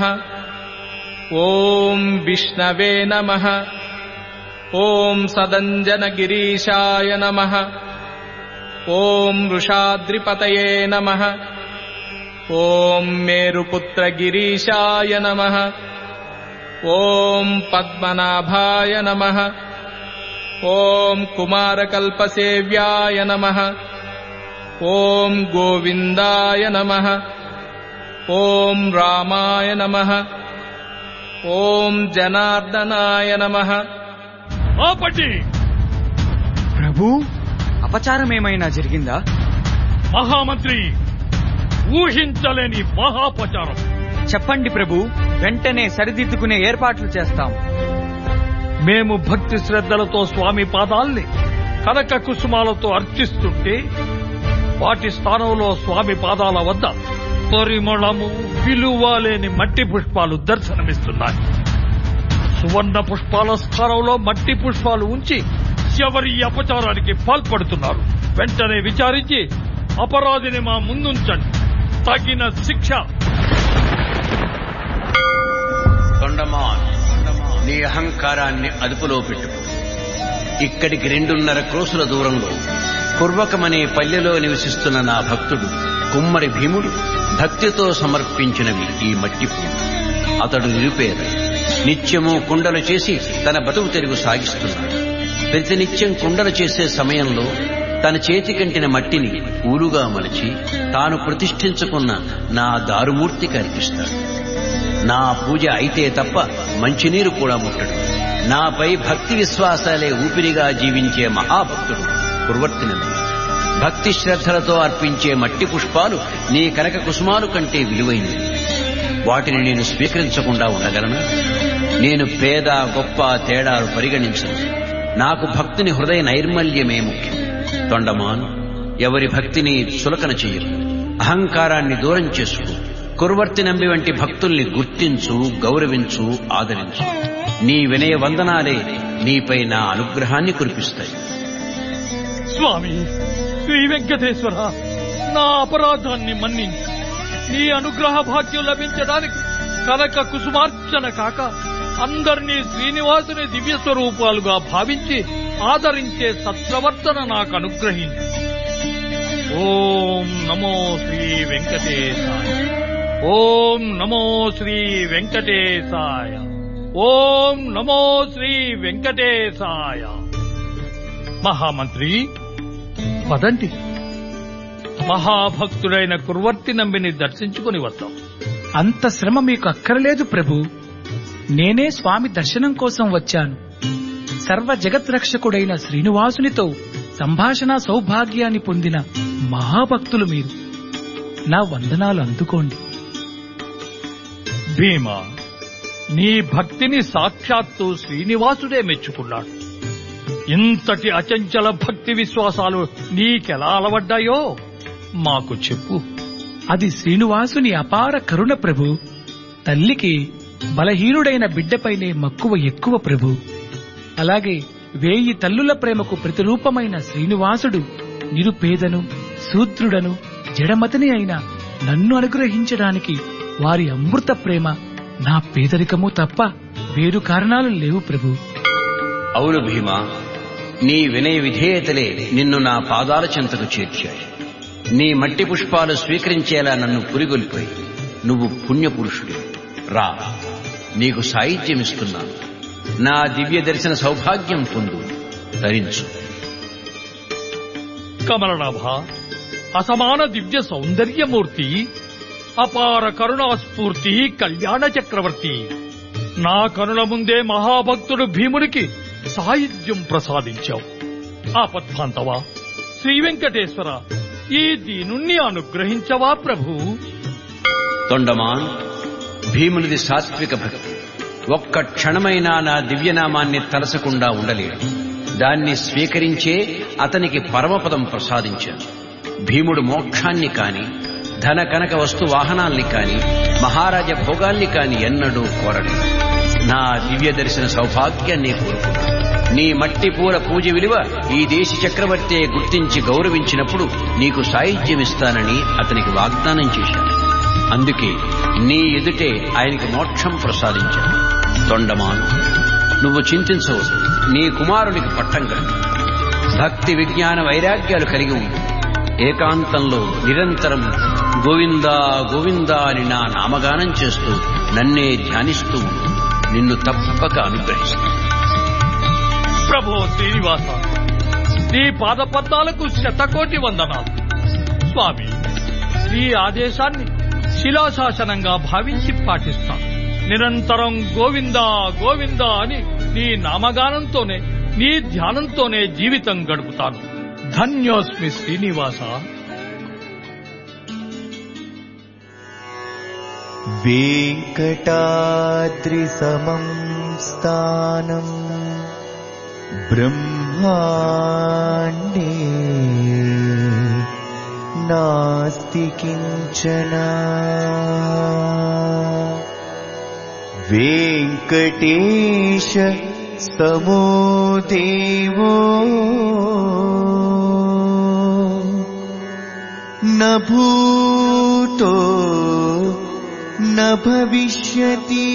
ఓం విష్ణవే నమః. ఓం సదంజనగిరీశాయ నమః. ఓం వృషాద్రిపతయే నమః. ఓం మేరుపుత్రగిరీశాయ నమః. ఓం పద్మనాభాయ నమః. ఓం కుమారకల్పసేవ్యాయ నమః. ఓం గోవిందాయ నమః. ఓం రామాయ నమః. ఓం జనార్దనాయ నమః. ఆపటి ప్రభు, అపచారం ఏమైనా జరిగిందా? మహామంత్రి, ఊహించలేని మహాపచారం. చెప్పండి ప్రభు, వెంటనే సరిదిద్దుకునే ఏర్పాట్లు చేస్తాం. మేము భక్తి శ్రద్ధలతో స్వామి పాదాల్ని కనక కుసుమాలతో అర్చిస్తుంటే వాటి స్థానంలో స్వామి పాదాల వద్ద పరిమళము విలువ లేని మట్టి పుష్పాలు దర్శనమిస్తున్నాయి. సువర్ణ పుష్పాల స్థానంలో మట్టి పుష్పాలు ఉంచి ఎవరి అపచారానికి పాల్పడుతున్నారు. వెంటనే విచారించి అపరాధిని మా ముందుంచండి. తగిన శిక్ష. తొండమాన్, నీ అహంకారాన్ని అదుపులో పెట్టుకో. ఇక్కడికి రెండున్నర క్రోసుల దూరంలో కుర్వకమనే పల్లెలో నివసిస్తున్న నా భక్తుడు కుమ్మరి భీముడు భక్తితో సమర్పించినవి ఈ మట్టి పూలు. అతడు నిరుపేద. నిత్యము కుండలు చేసి తన బతుకు తెరుగు సాగిస్తున్నాడు. ప్రతినిత్యం కుండలు చేసే సమయంలో తన చేతికంటిన మట్టిని పూలుగా మలచి తాను ప్రతిష్ఠించుకున్న నా దారుమూర్తికి అర్పిస్తాడు. నా పూజ అయితే తప్ప మంచినీరు కూడా ముట్టడు. నాపై భక్తి విశ్వాసాలే ఊపిరిగా జీవించే మహాభక్తుడు కుర్వర్తినంబి. భక్తి శ్రద్ధలతో అర్పించే మట్టి పుష్పాలు నీ కనక కుసుమాలు కంటే విలువైనవి. వాటిని నేను స్వీకరించకుండా ఉండగలను? నేను పేద గొప్ప తేడాలు పరిగణించను. నాకు భక్తుని హృదయ నైర్మల్యమే ముఖ్యం. తొండమాన్, ఎవరి భక్తిని చులకన చెయ్యరు. అహంకారాన్ని దూరం చేసుకో. కుర్వర్తినంబి వంటి భక్తుల్ని గుర్తించు, గౌరవించు, ఆదరించు. నీ వినయ వందనాలే నీపై నా అనుగ్రహాన్ని కురిపిస్తాయి. స్వామి శ్రీ వెంకటేశ్వర, నా అపరాధాన్ని మన్నించి నీ అనుగ్రహ భాగ్యం లభించడానికి కనక కుసుమార్చన కాక అందరినీ శ్రీనివాసుని దివ్య స్వరూపాలుగా భావించి ఆదరించే సత్ప్రవర్తన నాకు అనుగ్రహించు. ఓం నమో శ్రీ వెంకటేశాయ. ఓం నమో శ్రీ వెంకటేశాయ. ఓం నమో శ్రీ వెంకటేశాయ. మహామంత్రి, పదండి. మహాభక్తుడైన కుర్వర్తినంబిని దర్శించుకుని వద్దాం. అంత శ్రమ మీకు అక్కర్లేదు ప్రభు. నేనే స్వామి దర్శనం కోసం వచ్చాను. సర్వ జగద్రక్షకుడైన శ్రీనివాసునితో సంభాషణ సౌభాగ్యాన్ని పొందిన మహాభక్తులు మీరు. నా వందనాలు అందుకోండి. భీమా, నీ భక్తిని సాక్షాత్తు శ్రీనివాసుడే మెచ్చుకున్నాడు. ఇంతటి అచంచల భక్తి విశ్వాసాలు నీకెలా అలవడ్డాయో మాకు చెప్పు. అది శ్రీనివాసుని అపార కరుణ ప్రభు. తల్లికి బలహీనుడైన బిడ్డపైనే మక్కువ ఎక్కువ ప్రభు. అలాగే వేయి తల్లుల ప్రేమకు ప్రతిరూపమైన శ్రీనివాసుడు నిరుపేదను, శూద్రుడను, జడమతిని అయిన నన్ను అనుగ్రహించడానికి వారి అమృత ప్రేమ, నా పేదరికము తప్ప వేరు కారణాలు లేవు ప్రభు. అవును భీమా, నీ వినయ విధేయతలే నిన్ను నా పాదాల చెంతకు చేర్చాయి. నీ మట్టి పుష్పాలు స్వీకరించేలా నన్ను పురిగొల్పాయి. నువ్వు పుణ్యపురుషుడు. రా, నీకు సాహిత్యమిస్తున్నాను. నా దివ్య దర్శన సౌభాగ్యం పొందు, ధరించు. కమలనాభ, అసమాన దివ్య సౌందర్యమూర్తి, అపార కరుణాస్ఫూర్తి, కళ్యాణ చక్రవర్తి, నా కనుల ముందే మహాభక్తుడు భీమునికి సాహిత్యం ప్రసాదించావు. ఆపద్బాంధవా శ్రీ వెంకటేశ్వర, ఈ దీనుణ్ణి అనుగ్రహించవా ప్రభు. తొండమాన్, భీమునిది సాత్విక భక్తి. ఒక్క క్షణమైనా నా దివ్యనామాన్ని తలసకుండా ఉండలేడు. దాన్ని స్వీకరించే అతనికి పరమపదం ప్రసాదించాను. భీముడు మోక్షాన్ని కాని, ధన కనక వస్తు వాహనాల్ని కాని, మహారాజ భోగాల్ని కాని ఎన్నడూ కోరలేదు. నా దివ్య దర్శన సౌభాగ్యాన్ని కోరుకున్నాను. నీ మట్టి పూల పూజ విలువ ఈ దేశ చక్రవర్తి గుర్తించి గౌరవించినప్పుడు నీకు సాయుధ్యమిస్తానని అతనికి వాగ్దానం చేశాను. అందుకే నీ ఎదుటే ఆయనకి మోక్షం ప్రసాదించాను. తొండమాను, నువ్వు చింతించవద్దు. నీ కుమారునికి పట్టం కలుగు. భక్తి విజ్ఞాన వైరాగ్యాలు కలిగి ఉండు. ఏకాంతంలో నిరంతరం గోవిందా గోవిందా అని నా నామగానం చేస్తూ నన్నే ధ్యానిస్తూ ఉండు. నిన్ను తప్పక అనుగ్రహిస్తాను. ప్రభో శ్రీనివాస, నీ పాదపద్మాలకు శతకోటి వందనాలు. స్వామి, శ్రీ ఆదేశాన్ని శిలాశాసనంగా భావించి పాటిస్తాను. నిరంతరం గోవిందా గోవిందా అని నీ నామగానంతోనే, నీ ధ్యానంతోనే జీవితం గడుపుతాను. ధన్యోస్మి శ్రీనివాస. वेङ्कटाद्रिसमं स्थानं ब्रह्माण्डे नास्ति किञ्चन। वेङ्कटेश समो देवो न भूतो न भविष्यति।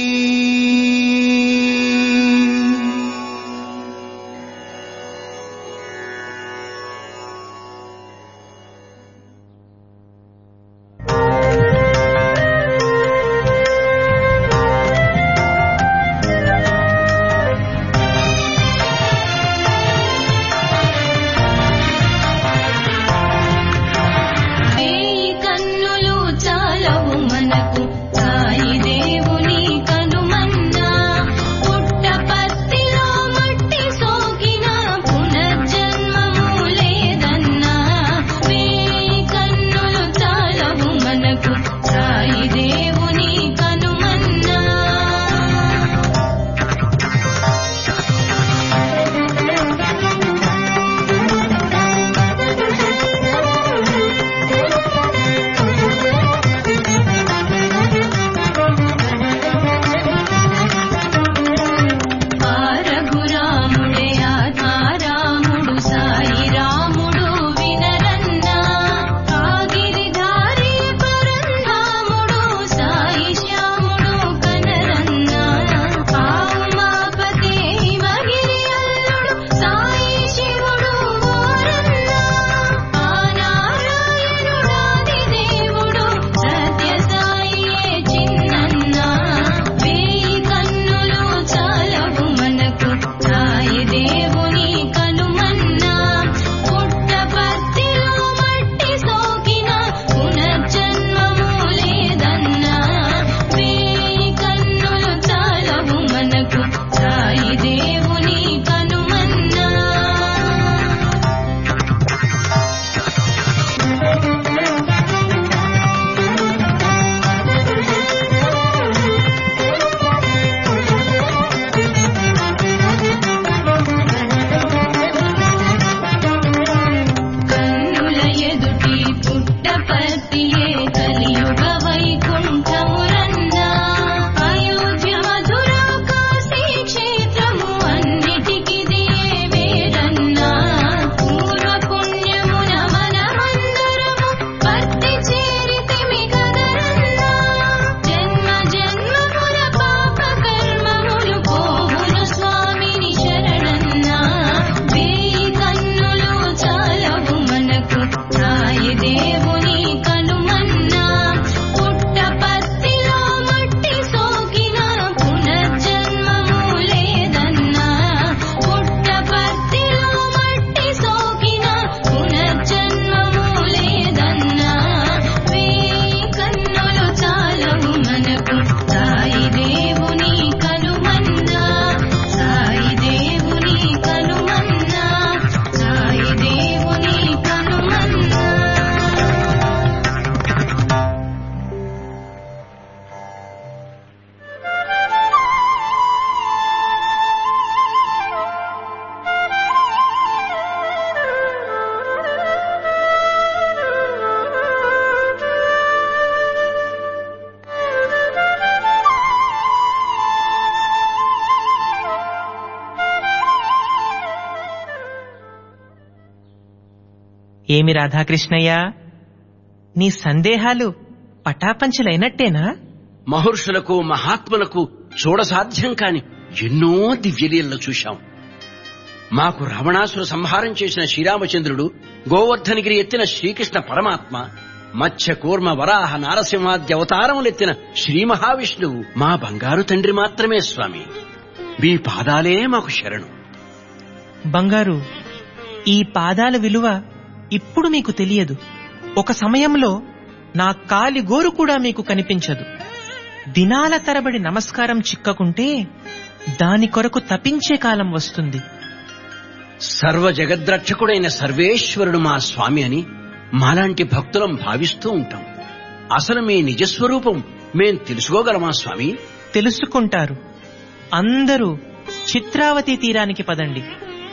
ఏమి రాధాకృష్ణయ్య, నీ సందేహాలు పటాపంచలైనట్టేనా? మహర్షులకు మహాత్ములకు చూడసాధ్యం కాని ఎన్నో దివ్యలీలలు చూశాం. మాకు రావణాసుర సంహారం చేసిన శ్రీరామచంద్రుడు, గోవర్ధనగిరి ఎత్తిన శ్రీకృష్ణ పరమాత్మ, మత్స్య కూర్మ వరాహ నారసింహాద్య అవతారములెత్తిన శ్రీ మహావిష్ణువు మా బంగారు తండ్రి మాత్రమే స్వామి. మీ పాదాలే మాకు శరణు. బంగారు, ఈ పాదాల విలువ ఇప్పుడు మీకు తెలియదు. ఒక సమయంలో నా కాలి గోరు కూడా మీకు కనిపించదు. దినాల తరబడి నమస్కారం చిక్కకుంటే దాని కొరకు తపించే కాలం వస్తుంది. సర్వ జగద్రక్షకుడైన సర్వేశ్వరుడు మా స్వామి అని మాలాంటి భక్తులం భావిస్తూ ఉంటాం. అసలు మీ నిజస్వరూపం మేం తెలుసుకోగలమా స్వామి? తెలుసుకుంటారు. అందరూ చిత్రావతి తీరానికి పదండి.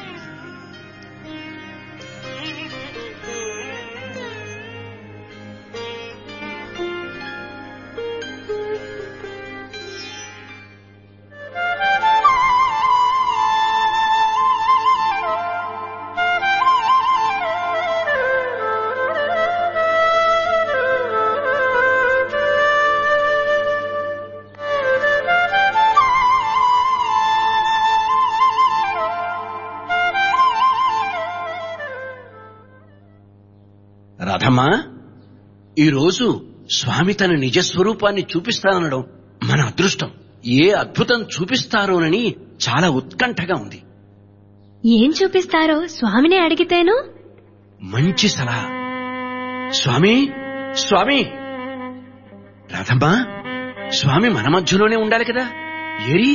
రాధమ్మా, ఈరోజు స్వామి తన నిజస్వరూపాన్ని చూపిస్తాననడం మన అదృష్టం. ఏ అద్భుతం చూపిస్తారోనని చాలా ఉత్కంఠగా ఉంది. ఏం చూపిస్తారో స్వామిని అడిగితేను? మంచి సలహా. స్వామి, స్వామి! రాధమ్మా, స్వామి మన మధ్యలోనే ఉండాలి కదా, ఏరి?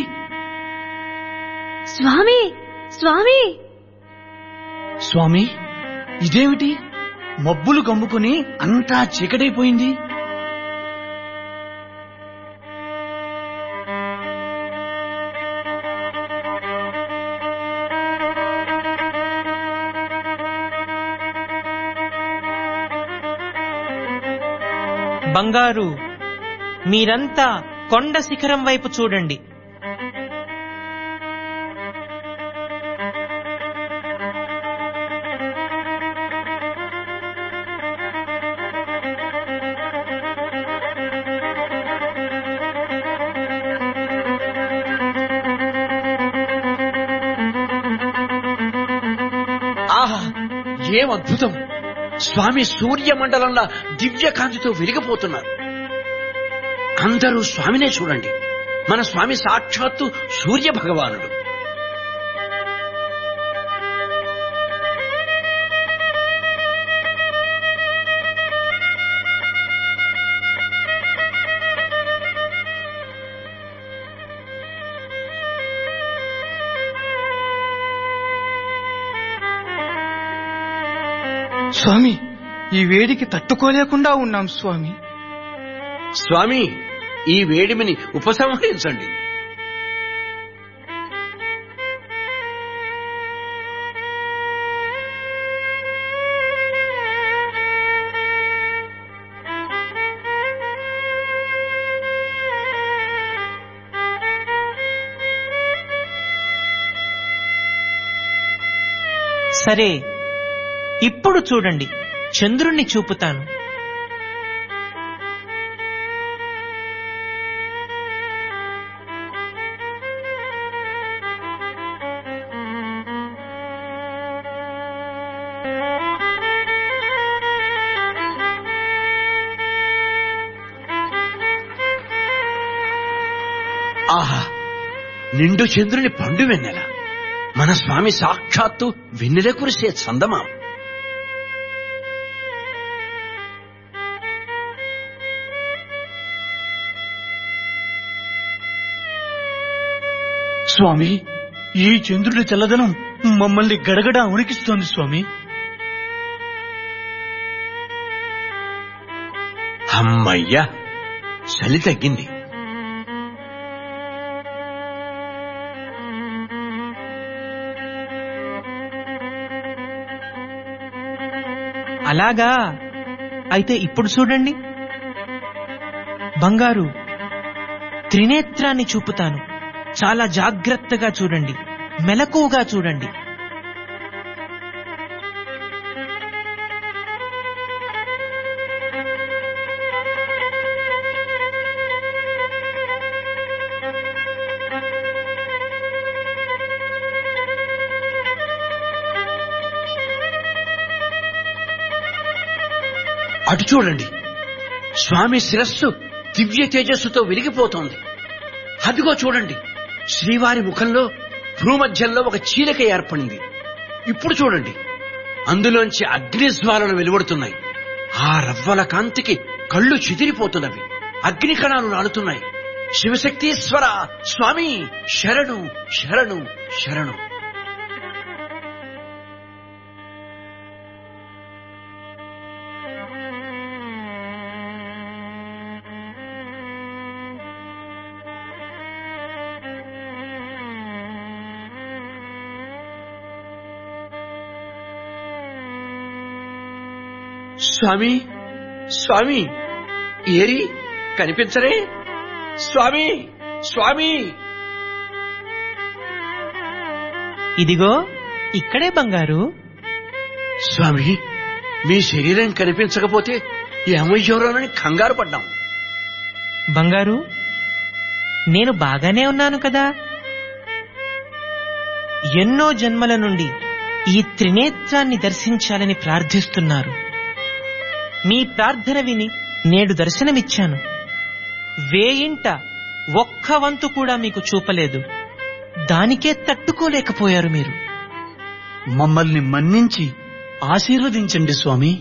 స్వామి, స్వామి! స్వామి, ఇదేమిటి? మబ్బులు కమ్ముకుని అంతా చీకటైపోయింది. బంగారు, మీరంతా కొండ శిఖరం వైపు చూడండి. ఆహా, ఏం అద్భుతం! స్వామి సూర్యమండలంలో దివ్య కాంతితో వెలిగిపోతున్నారు. అందరూ స్వామినే చూడండి. మన స్వామి సాక్షాత్తు సూర్య భగవానుడు. స్వామి, ఈ వేడికి తట్టుకోలేకుండా ఉన్నాం స్వామి. స్వామి, ఈ వేడిమిని ఉపసంహరించండి. సరే, ఇప్పుడు చూడండి, చంద్రుణ్ణి చూపుతాను. ఆహా, నిండు చంద్రుని పండు వెన్నెల. మన స్వామి సాక్షాత్తు వెన్నెల కురిసే చందమామ. స్వామి, ఈ చంద్రుడి చల్లదనం మమ్మల్ని గడగడా ఉనికిస్తోంది స్వామి. అమ్మయ్యా, చలి తగ్గింది. అలాగా? అయితే ఇప్పుడు చూడండి. బంగారు, త్రినేత్రాన్ని చూపుతాను. చాలా జాగ్రత్తగా చూడండి, మెలకువగా చూడండి. అటు చూడండి, స్వామి శిరస్సు దివ్య తేజస్సుతో వెలిగిపోతోంది. అదిగో చూడండి, శ్రీవారి ముఖంలో భూమధ్యంలో ఒక చీలిక ఏర్పడింది. ఇప్పుడు చూడండి, అందులోంచి అగ్నిజ్వాలలు వెలువడుతున్నాయి. ఆ రవ్వల కాంతికి కళ్ళు చిదిరిపోతున్నవి, అగ్నికణాలు రాలుతున్నాయి. శివశక్తీశ్వర స్వామి శరణు శరణు శరణు. స్వామి స్వామి ఏరి కనిపించరే? స్వామి స్వామి. ఇదిగో ఇక్కడే బంగారు. స్వామి, మీ శరీరం కనిపించకపోతే ఏమయ్యోరోనని కంగారు పడ్డాం. బంగారు, నేను బాగానే ఉన్నాను కదా. ఎన్నో జన్మల నుండి ఈ త్రినేత్రాన్ని దర్శించాలని ప్రార్థిస్తున్నారు. మీ ప్రార్థన విని నేడు దర్శనమిచ్చాను. వేయింట ఒక్క వంతు కూడా మీకు చూపలేదు. దానికే తట్టుకోలేకపోయారు మీరు. మమ్మల్ని మన్నించి ఆశీర్వదించండి స్వామి.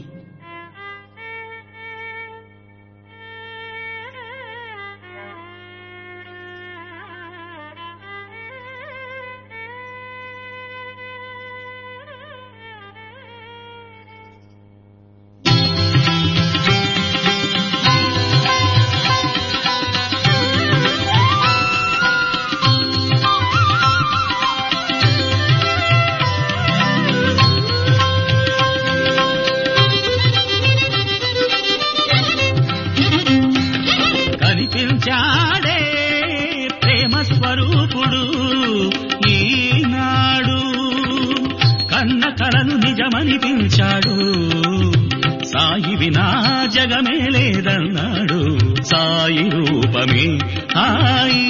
నిజమనిపించాడు సాయి వినా జగమే లేదన్నాడు. సాయి రూపమే హాయి,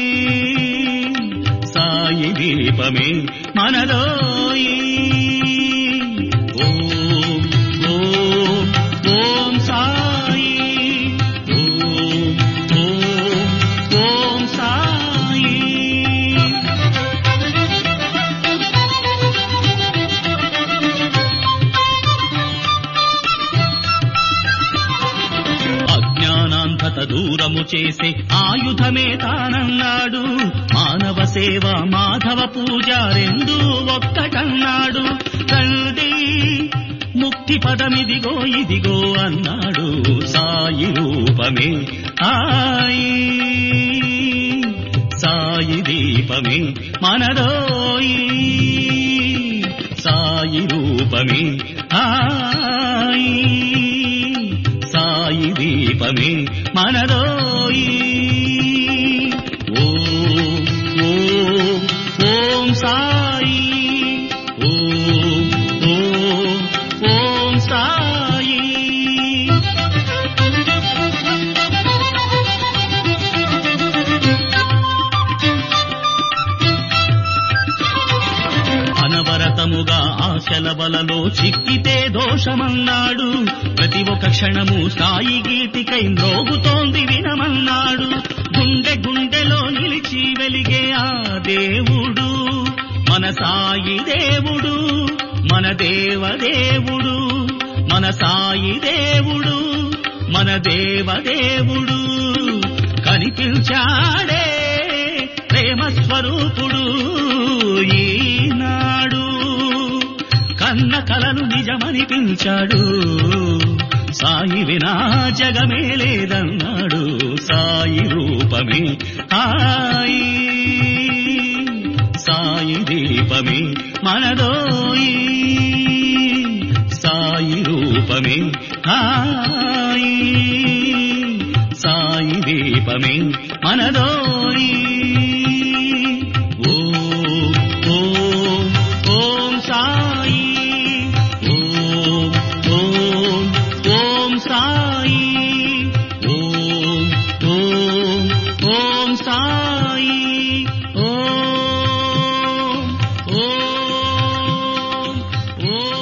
సాయి దీపమే మనలోయి. ఓం ఓం ఓం సాయి, ఓం ఓం ఓం సాయి. దూరము చేసే ఆయుధమే తానన్నాడు. మానవ సేవ మాధవ పూజ రెండూ ఒక్కటన్నాడు. తండ్రి ముక్తి పదమిదిగో ఇదిగో అన్నాడు. సాయి రూపమే హాయి, సాయి దీపమే మనలోయి. సాయి రూపమే హాయి, సాయి దీపమే మనలోయి. ఓం ఓం ఓం సాయి, ఓం ఓం ఓం సాయి. అనవరతముగా ఆశల వలలో చిక్కితే దోషమన్నాడు. ప్రతి ఒక్క క్షణము సాయి గీతికై మ్రోగుతోంది వినమన్నాడు. గుండె గుండెలో నిలిచి వెలిగే ఆ దేవుడు మన సాయి దేవుడు, మన దేవదేవుడు. మన సాయి దేవుడు, మన దేవదేవుడు. కనిపించాడే ప్రేమ స్వరూపుడు ఈనాడు. కన్న కలను నిజమనిపించాడు. సాయి వినా జగమే లేదన్నాడు. సాయి రూపమే హాయి, సాయి దీపమే మనలోయి. సాయి రూపమే హాయి, సాయి దీపమే మనలోయి. ఓం ఓం ఓం సాయి, ఓం ఓం ఓం సాయి, ఓం ఓం ఓం సాయి. ఓం ఓం ఓం.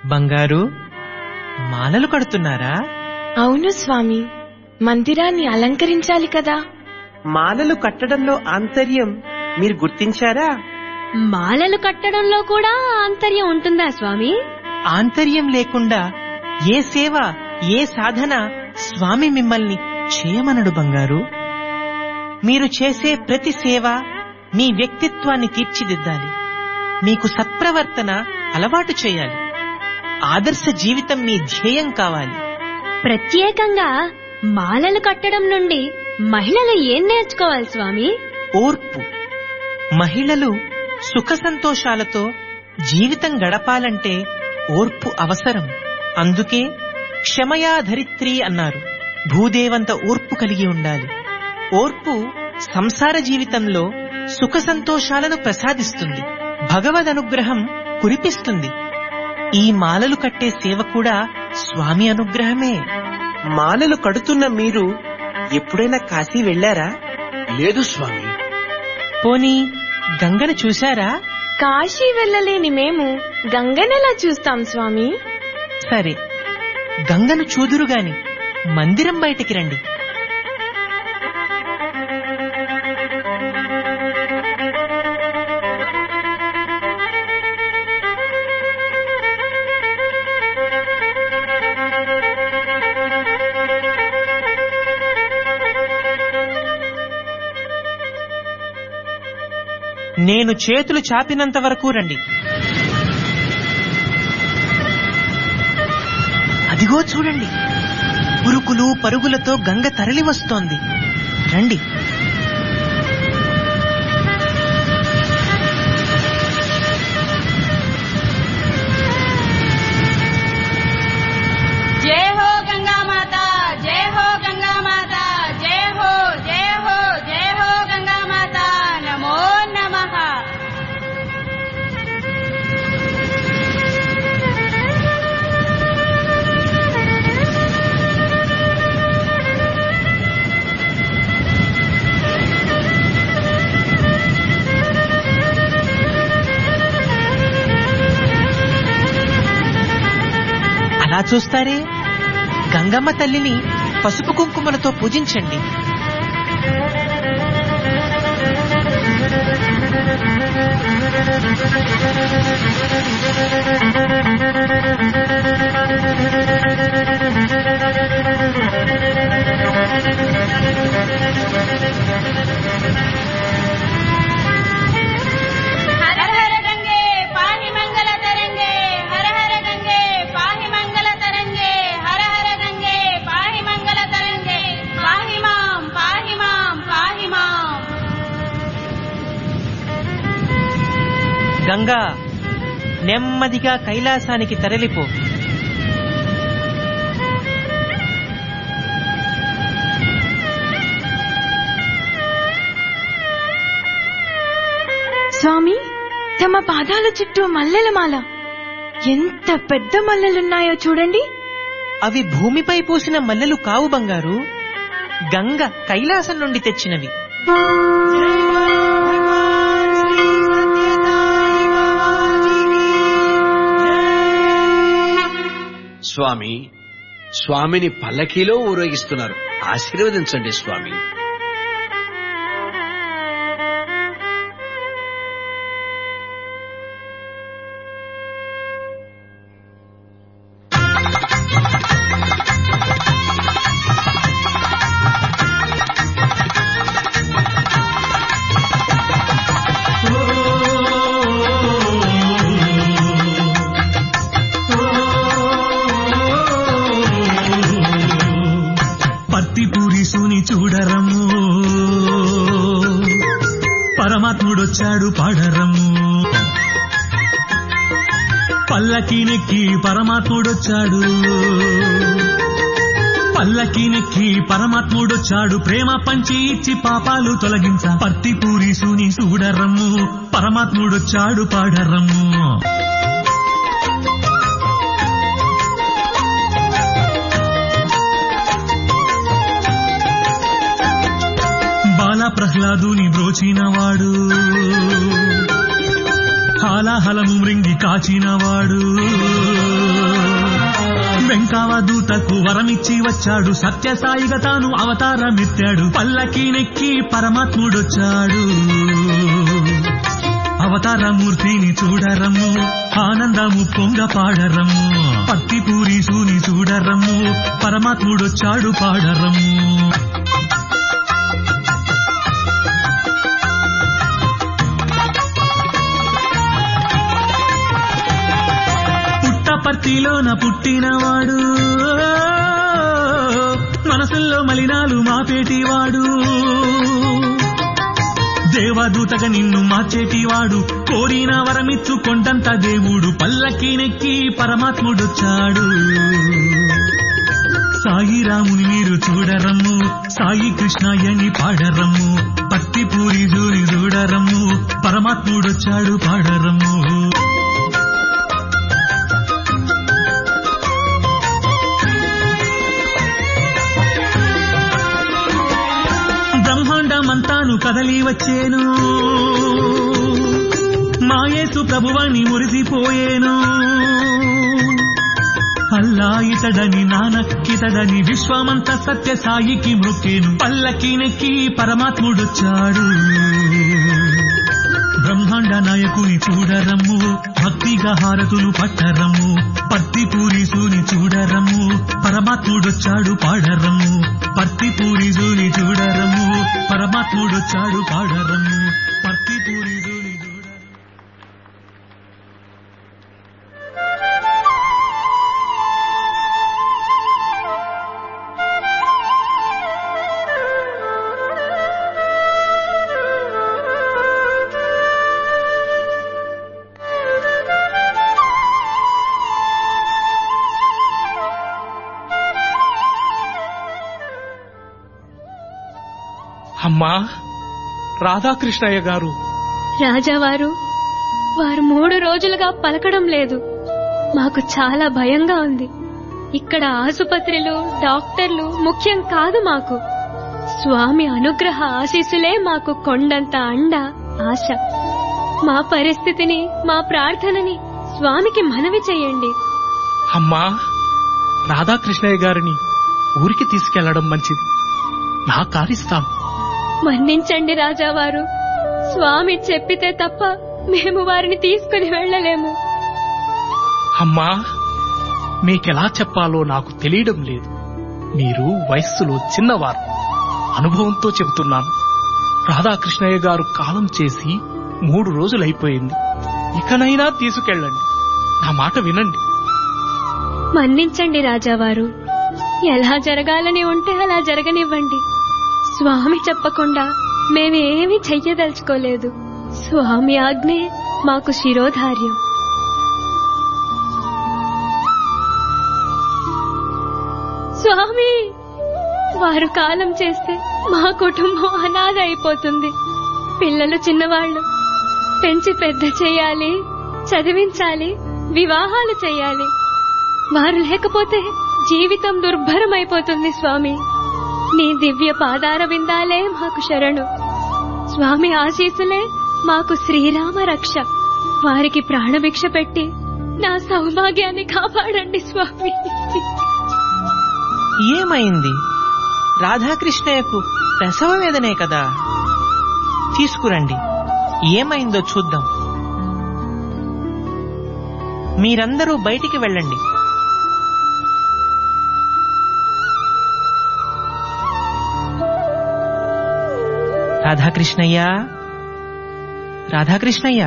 బంగారు, మాలలు కడుతున్నారా? అవును స్వామి, మందిరాన్ని అలంకరించాలి కదా. మాలలు కట్టడంలో ఆంతర్యం మీరు గుర్తించారా? మాలలు కట్టడంలో కూడా ఆంతర్యం ఉంటుందా స్వామి? ఆంతర్యం లేకుండా ఏ సేవ, ఏ సాధన స్వామి మిమ్మల్ని చేయమనడు బంగారు. మీరు చేసే ప్రతి సేవ మీ వ్యక్తిత్వాన్ని తీర్చిదిద్దాలి. మీకు సత్ప్రవర్తన అలవాటు చేయాలి. ఆదర్శ జీవితం మీ ధ్యేయం కావాలి. ప్రత్యేకంగా మాలలు కట్టడం నుండి మహిళలు ఏం నేర్చుకోవాలి స్వామి? ఓర్పు. మహిళలు సుఖ సంతోషాలతో జీవితం గడపాలంటే ఓర్పు అవసరం. అందుకే క్షమయా ధరిత్రి అన్నారు. భూదేవంత ఓర్పు కలిగి ఉండాలి. ఓర్పు సంసార జీవితంలో సుఖ సంతోషాలను ప్రసాదిస్తుంది. భగవద్ అనుగ్రహం కురిపిస్తుంది. ఈ మాలలు కట్టే సేవ కూడా స్వామి అనుగ్రహమే. మాలలు కడుతున్న మీరు ఎప్పుడైనా కాశీ వెళ్లారా? లేదు స్వామి. పోనీ గంగను చూశారా? కాశీ వెళ్ళలేని మేము గంగనెలా చూస్తాం స్వామి? సరే, గంగను చూదురుగాని మందిరం బయటికి రండి. నేను చేతులు చాపినంత వరకు రండి. అదిగో చూడండి, ఉరుకులు పరుగులతో గంగ తరలి వస్తోంది. రండి. జై హో గంగా మాత, జై హో గంగా మాత, జై హో, జై హో, జై హో గంగా మాత, నమో నమః. అలా చూస్తారే, గంగమ్మ తల్లిని పసుపు కుంకుమలతో పూజించండి. హర హర గంగే పాహి మంగళ తరంగే, హర హర గంగే పాహి మంగళ తరంగే, హర హర గంగే పాహి మంగళ తరంగే, పాహి మాం, పాహి మాం, పాహి మాం. గంగా, నెమ్మదిగా కైలాసానికి తరలిపో. స్వామి, తమ పాదాల చుట్టూ మల్లెల మాల. ఎంత పెద్ద మల్లెలున్నాయో చూడండి. అవి భూమిపై పూసిన మల్లెలు కావు బంగారు, గంగ కైలాసం నుండి తెచ్చినవి. స్వామి, స్వామిని పల్లకీలో ఊరేగిస్తున్నారు. ఆశీర్వదించండి స్వామి. చూడరము, పరమాత్ముడొచ్చాడు పాడరము. పల్లకి నెక్కి పరమాత్ముడొచ్చాడు, పల్లకి నెక్కి పరమాత్ముడొచ్చాడు. ప్రేమ పంచి ఇచ్చి పాపాలు తొలగించ పత్తి పూరి సూని చూడరము, పరమాత్ముడొచ్చాడు పాడరము. బాల ప్రహ్లాదుని బ్రోచినవాడు, హాలాహలము మృంగి కాచినవాడు. వెంకావదూతకు వరమిచ్చి వచ్చాడు, సత్యసాయిగా తాను అవతారమెత్తాడు. పల్లకి నెక్కి పరమాత్ముడొచ్చాడు, అవతారమూర్తిని చూడరమ్ము, ఆనందము పొంగ పాడరమ్ము. పత్తిపూరి సూని చూడరమ్ము, పరమాత్ముడొచ్చాడు పాడరమ్ము. పుట్టపర్తిలోన పుట్టినవాడు, మనసుల్లో మలినాలు మాపేటివాడు. దేవదూతగా నిన్ను మార్చేటివాడు, కోరిన వరమిచ్చు కొండంత దేవుడు. పల్లకి నెక్కి పరమాత్ముడొచ్చాడు. సాయి రాముని మీరు చూడరమ్ము, సాయి కృష్ణయ్యని పాడరమ్ము. పత్తిపూరి జూని చూడరమ్ము, పరమాత్ముడొచ్చాడు పాడరమ్ము. బ్రహ్మాండమంతాను కదలి వచ్చేను, మాయేసు ప్రభువాన్ని మురిసిపోయేను. అల్లా ఇతడని నానక్కితడని విశ్వమంత సత్య సాయికి మొక్కేను. పల్లకి నెక్కి పరమాత్ముడొచ్చాడు. బ్రహ్మాండ నాయకుని చూడరమ్ము, భక్తిగా హారతులు పట్టరమ్ము. పత్తిపూరి సూని చూడరమ్ము, పరమాత్ముడొచ్చాడు పాడరమ్ము. పత్తిపూరి సూని చూడరమ్ము, పరమాత్ముడొచ్చాడు పాడరమ్ము. పత్తిపూరి సూని చూడ. అమ్మా రాధాకృష్ణయ్య గారు. రాజావారు, వారు మూడు రోజులుగా పలకడం లేదు. మాకు చాలా భయంగా ఉంది. ఇక్కడ ఆసుపత్రులు, డాక్టర్లు ముఖ్యం కాదు. మాకు స్వామి అనుగ్రహ ఆశీస్సులే మాకు కొండంత అండ, ఆశ. మా పరిస్థితిని, మా ప్రార్థనని స్వామికి మనవి చెయ్యండి. అమ్మా రాధాకృష్ణయ్య గారిని ఊరికి తీసుకెళ్లడం మంచిది. నా కారిస్తాను. మన్నించండి రాజావారు, స్వామి చెప్పితే తప్ప మేము వారిని తీసుకుని వెళ్లలేము. అమ్మా మీకెలా చెప్పాలో నాకు తెలియడం లేదు. మీరు వయస్సులో చిన్నవారు. అనుభవంతో చెబుతున్నాను. రాధాకృష్ణయ్య గారు కాలం చేసి మూడు రోజులైపోయింది. ఇకనైనా తీసుకెళ్ళండి. నా మాట వినండి. మన్నించండి రాజావారు, ఎలా జరగాలని ఉంటే అలా జరగనివ్వండి. స్వామి చెప్పకుండా మేమేమీ చెయ్యదలుచుకోలేదు. స్వామి ఆజ్ఞే మాకు శిరోధార్యం. స్వామి, వారు కాలం చేస్తే మా కుటుంబం అనాథ అయిపోతుంది. పిల్లలు చిన్నవాళ్లు, పెంచి పెద్ద చేయాలి, చదివించాలి, వివాహాలు చేయాలి. వారు లేకపోతే జీవితం దుర్భరం అయిపోతుంది. స్వామి, నీ దివ్య పాదార విందాలే మాకు శరణు. స్వామి ఆశీస్సులే మాకు శ్రీరామ రక్ష. వారికి ప్రాణభిక్ష పెట్టి నా సౌభాగ్యాన్ని కాపాడండి స్వామి. ఏమైంది? రాధాకృష్ణయ్యకు ప్రసవ వేదనే కదా. తీసుకురండి, ఏమైందో చూద్దాం. మీరందరూ బయటికి వెళ్ళండి. రాధాకృష్ణయ్య, రాధాకృష్ణయ్య.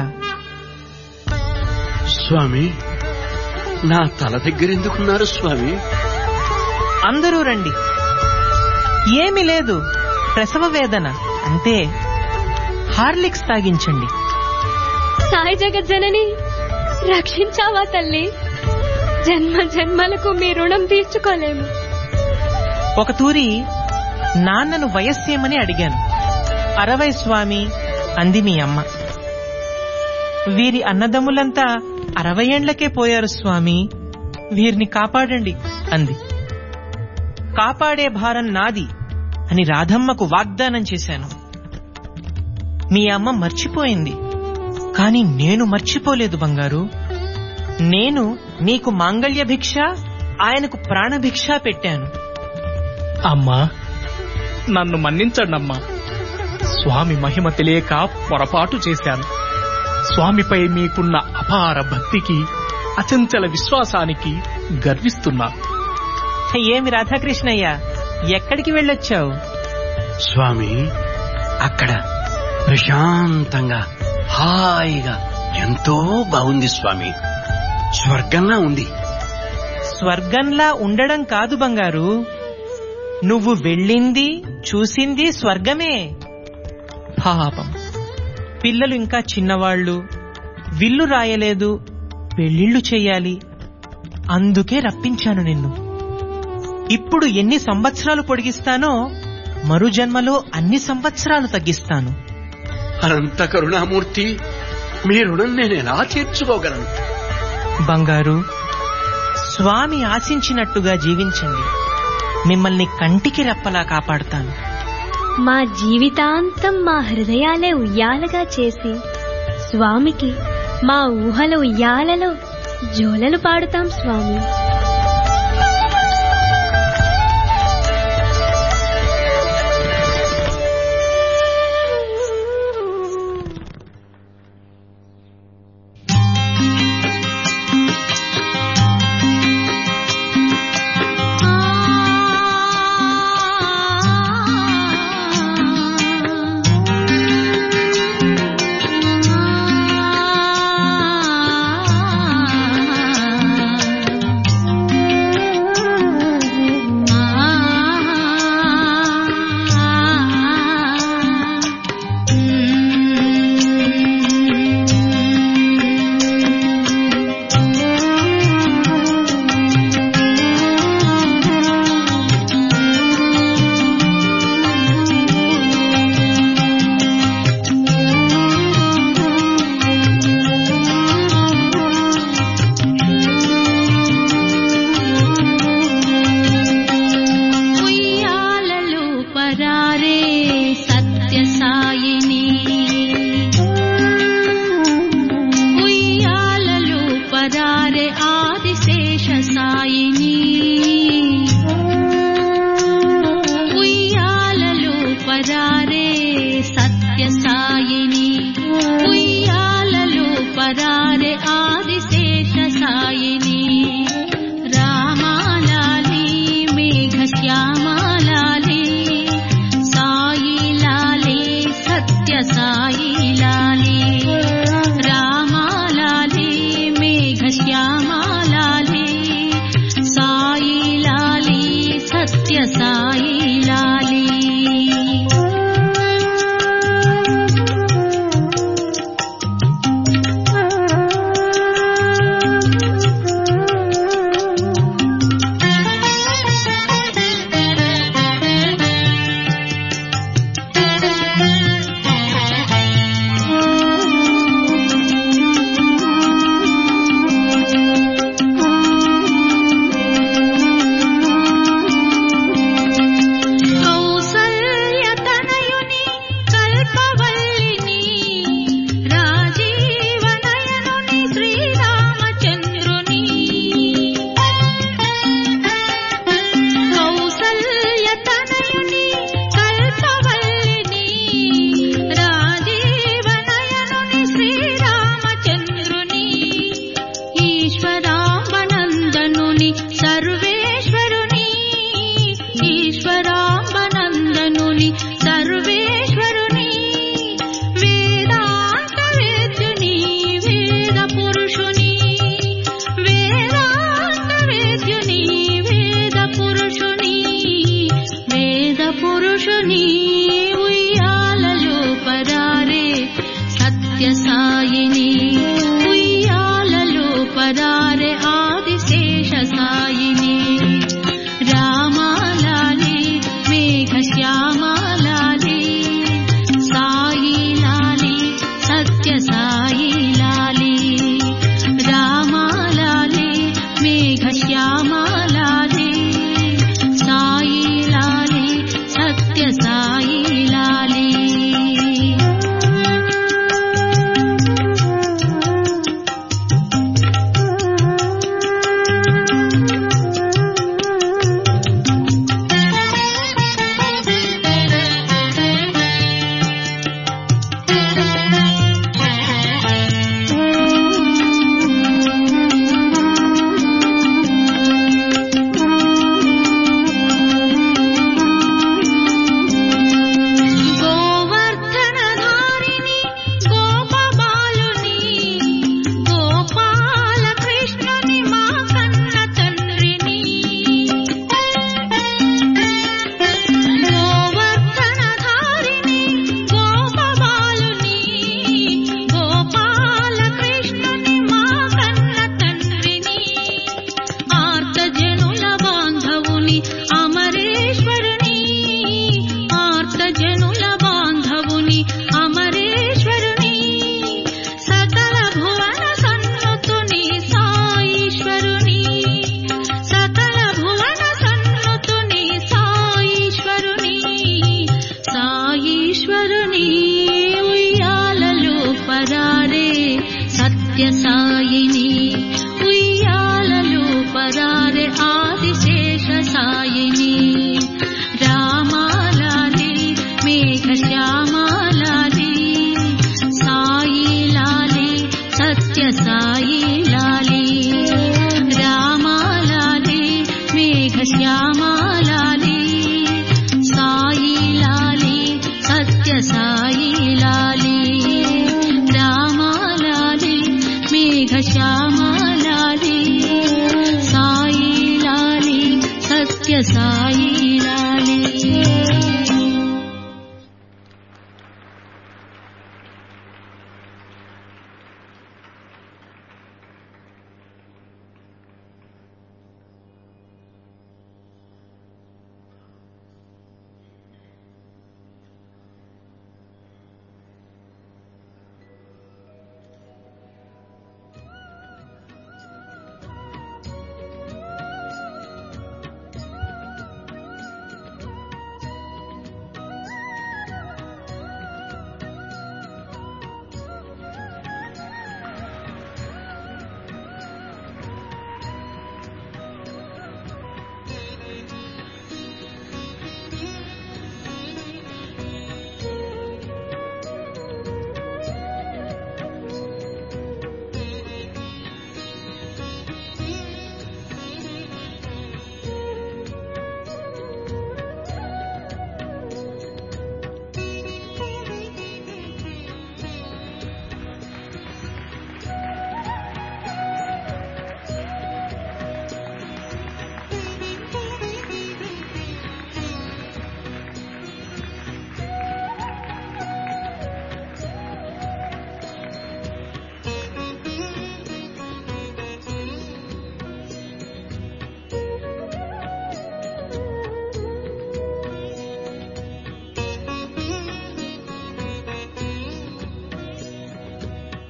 స్వామి, నా తల దగ్గరెందుకున్నారు స్వామి? అందరూ రండి. ఏమీ లేదు, ప్రసవ వేదన అంతే. హార్లిక్స్ తాగించండి. సాయి జగజ్జనని, రక్షించావా తల్లి? జన్మ జన్మలకు మీ రుణం తీర్చుకోలేము. ఒక తూరి నాన్నను వయస్సేమని అడిగాను. అరవై స్వామి అంది మీ అమ్మ. వీరి అన్నదమ్ములంతా అరవై ఏండ్లకే పోయారు స్వామి, వీరిని కాపాడండి అంది. కాపాడే భారం నాది అని రాధమ్మకు వాగ్దానం చేశాను. మీ అమ్మ మర్చిపోయింది, కాని నేను మర్చిపోలేదు బంగారు. నేను నీకు మాంగళ్య భిక్ష, ఆయనకు ప్రాణభిక్ష పెట్టాను. అమ్మా, నన్ను మన్నించండమ్మా. స్వామి మహిమ తెలియక పొరపాటు చేశాను. స్వామిపై మీకున్న అపార భక్తికి, అచంచల విశ్వాసానికి గర్విస్తున్నాను. ఏమి రాధాకృష్ణయ్య, ఎక్కడికి వెళ్ళొచ్చావు? స్వామి, అక్కడ ప్రశాంతంగా హాయిగా ఎంతో బాగుంది స్వామి. స్వర్గంలా ఉంది. స్వర్గంలా ఉండడం కాదు బంగారు, నువ్వు వెళ్ళింది చూసింది స్వర్గమే. పాపం, పిల్లలు ఇంకా చిన్నవాళ్లు, విల్లు రాయలేదు, పెళ్లిళ్లు చెయ్యాలి. అందుకే రప్పించాను నిన్ను. ఇప్పుడు ఎన్ని సంవత్సరాలు పొడిగిస్తానో మరు జన్మలో అన్ని సంవత్సరాలు తగ్గిస్తాను. అనంత కరుణామూర్తి, మీ రుణం నేను ఎలా తీర్చుకోగలను? బంగారు, స్వామి ఆశించినట్టుగా జీవించండి. మిమ్మల్ని కంటికి రెప్పలా కాపాడుతాను. మా జీవితాంతం మా హృదయాలే ఉయ్యాలగా చేసి స్వామికి మా ఊహల ఉయ్యాలలో జోలలు పాడుతాం స్వామి.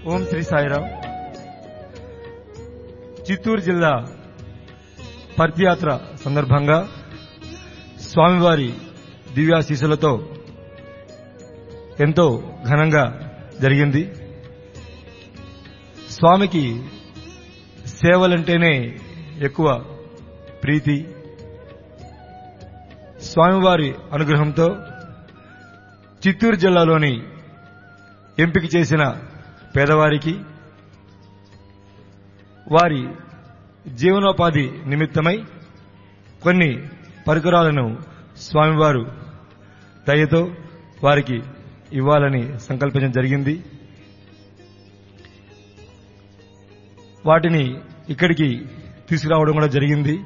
ఓం శ్రీ సాయిరాం. చిత్తూరు జిల్లా పర్తియాత్ర సందర్భంగా స్వామివారి దివ్యాశీస్సులతో ఎంతో ఘనంగా జరిగింది. స్వామికి సేవలంటేనే ఎక్కువ ప్రీతి. స్వామివారి అనుగ్రహంతో చిత్తూరు జిల్లాలోని ఎంపిక చేసిన పేదవారికి వారి జీవనోపాధి నిమిత్తమై కొన్ని పరికరాలను స్వామివారు దయతో వారికి ఇవ్వాలని సంకల్పించడం జరిగింది. వాటిని ఇక్కడికి తీసుకురావడం కూడా జరిగింది.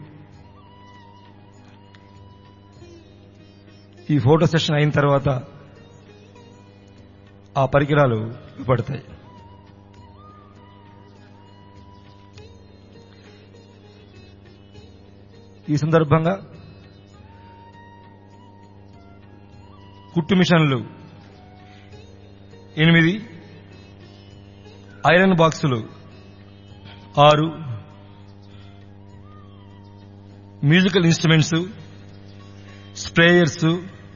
ఈ ఫోటో సెషన్ అయిన తర్వాత ఆ పరికరాలు పడతాయి. ఈ సందర్భంగా కుట్టు మిషన్లు ఎనిమిది, ఐరన్ బాక్సులు ఆరు, మ్యూజికల్ ఇన్స్ట్రుమెంట్స్, స్ప్రేయర్స్,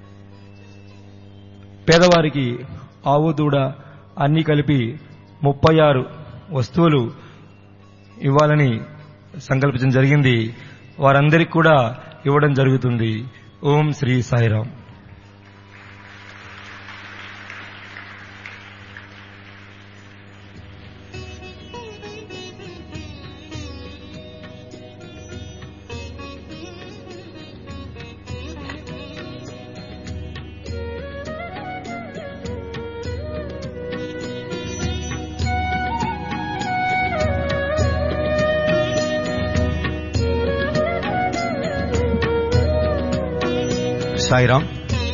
పేదవారికి ఆవు దూడ అన్ని కలిపి ముప్పై ఆరు వస్తువులు ఇవ్వాలని సంకల్పించడం జరిగింది. వారందరికీ కూడా ఇవ్వడం జరుగుతుంది. ఓం శ్రీ సాయిరాం. సాయిరాం.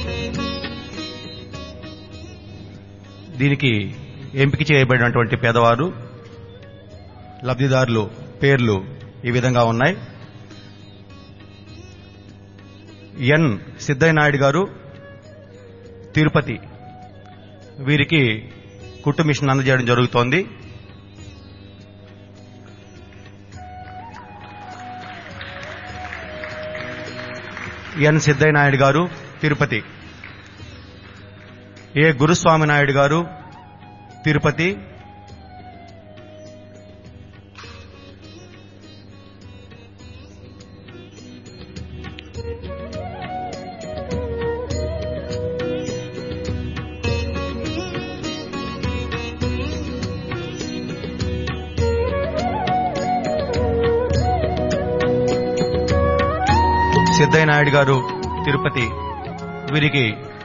దీనికి ఎంపిక చేయబడినటువంటి పేదవారు లబ్ధిదారులు పేర్లు ఈ విధంగా ఉన్నాయి. ఎన్ సిద్ధయ్య నాయుడు గారు, తిరుపతి. వీరికి కుట్టు మిషన్ అందజేయడం జరుగుతోంది. ఎన్ సిద్ధయ్య నాయుడు గారు, తిరుపతి. ఏ గురుస్వామి నాయుడు గారు, తిరుపతి. సిద్ధయ్య నాయుడు గారు, తిరుపతి. వీరికి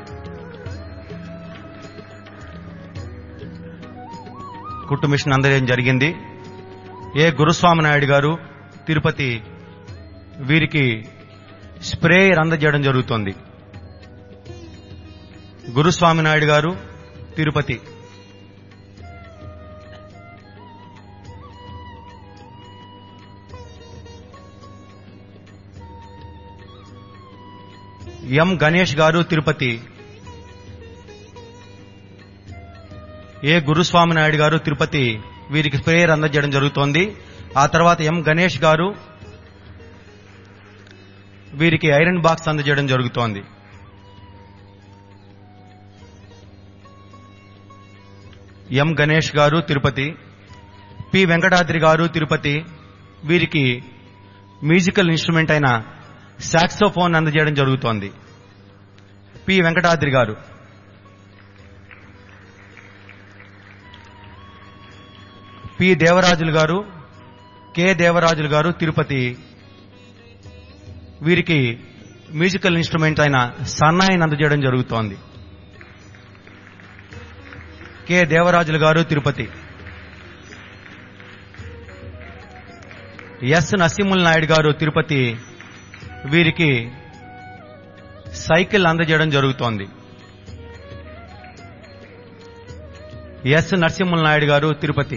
కుట్టు మిషన్ అందజేయడం జరిగింది. ఏ గురుస్వామి నాయుడు గారు, తిరుపతి. వీరికి స్ప్రేయర్ అందజేయడం జరుగుతోంది. గురుస్వామి నాయుడు గారు, తిరుపతి. ఎం గణేష్ గారు, తిరుపతి. ఏ గురుస్వామి నాయుడు గారు, తిరుపతి. వీరికి స్ప్రేయర్ అందజేయడం జరుగుతోంది. ఆ తర్వాత ఎం గణేష్ గారు, వీరికి ఐరన్ బాక్స్ అందజేయడం జరుగుతోంది. ఎం గణేష్ గారు, తిరుపతి. పి వెంకటాద్రి గారు, తిరుపతి. వీరికి మ్యూజికల్ ఇన్స్ట్రుమెంట్ అయిన సాక్సోఫోన్ అందజేయడం జరుగుతోంది. పి వెంకటాద్రి గారు. పి దేవరాజులు గారు, కె దేవరాజులు గారు, తిరుపతి. వీరికి మ్యూజికల్ ఇన్స్ట్రుమెంట్ అయిన సన్నాయిని అందజేయడం జరుగుతోంది. కె దేవరాజులు గారు, తిరుపతి. ఎస్ నరసింహుల నాయుడు గారు, తిరుపతి. వీరికి సైకిల్ అందజేయడం జరుగుతోంది. ఎస్ నరసింహుల నాయుడు గారు, తిరుపతి.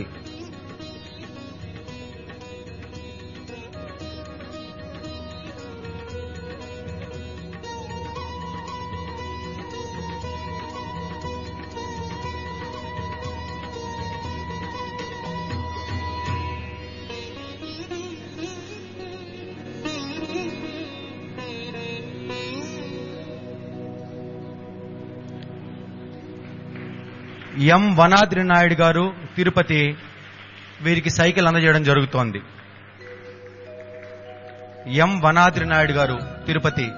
ఎం వనాద్రి నాయుడు గారు తిరుపతి, వీరికి సైకిల్ అందజేయడం జరుగుతోంది. ఎం వనాద్రి నాయుడు గారు తిరుపతి.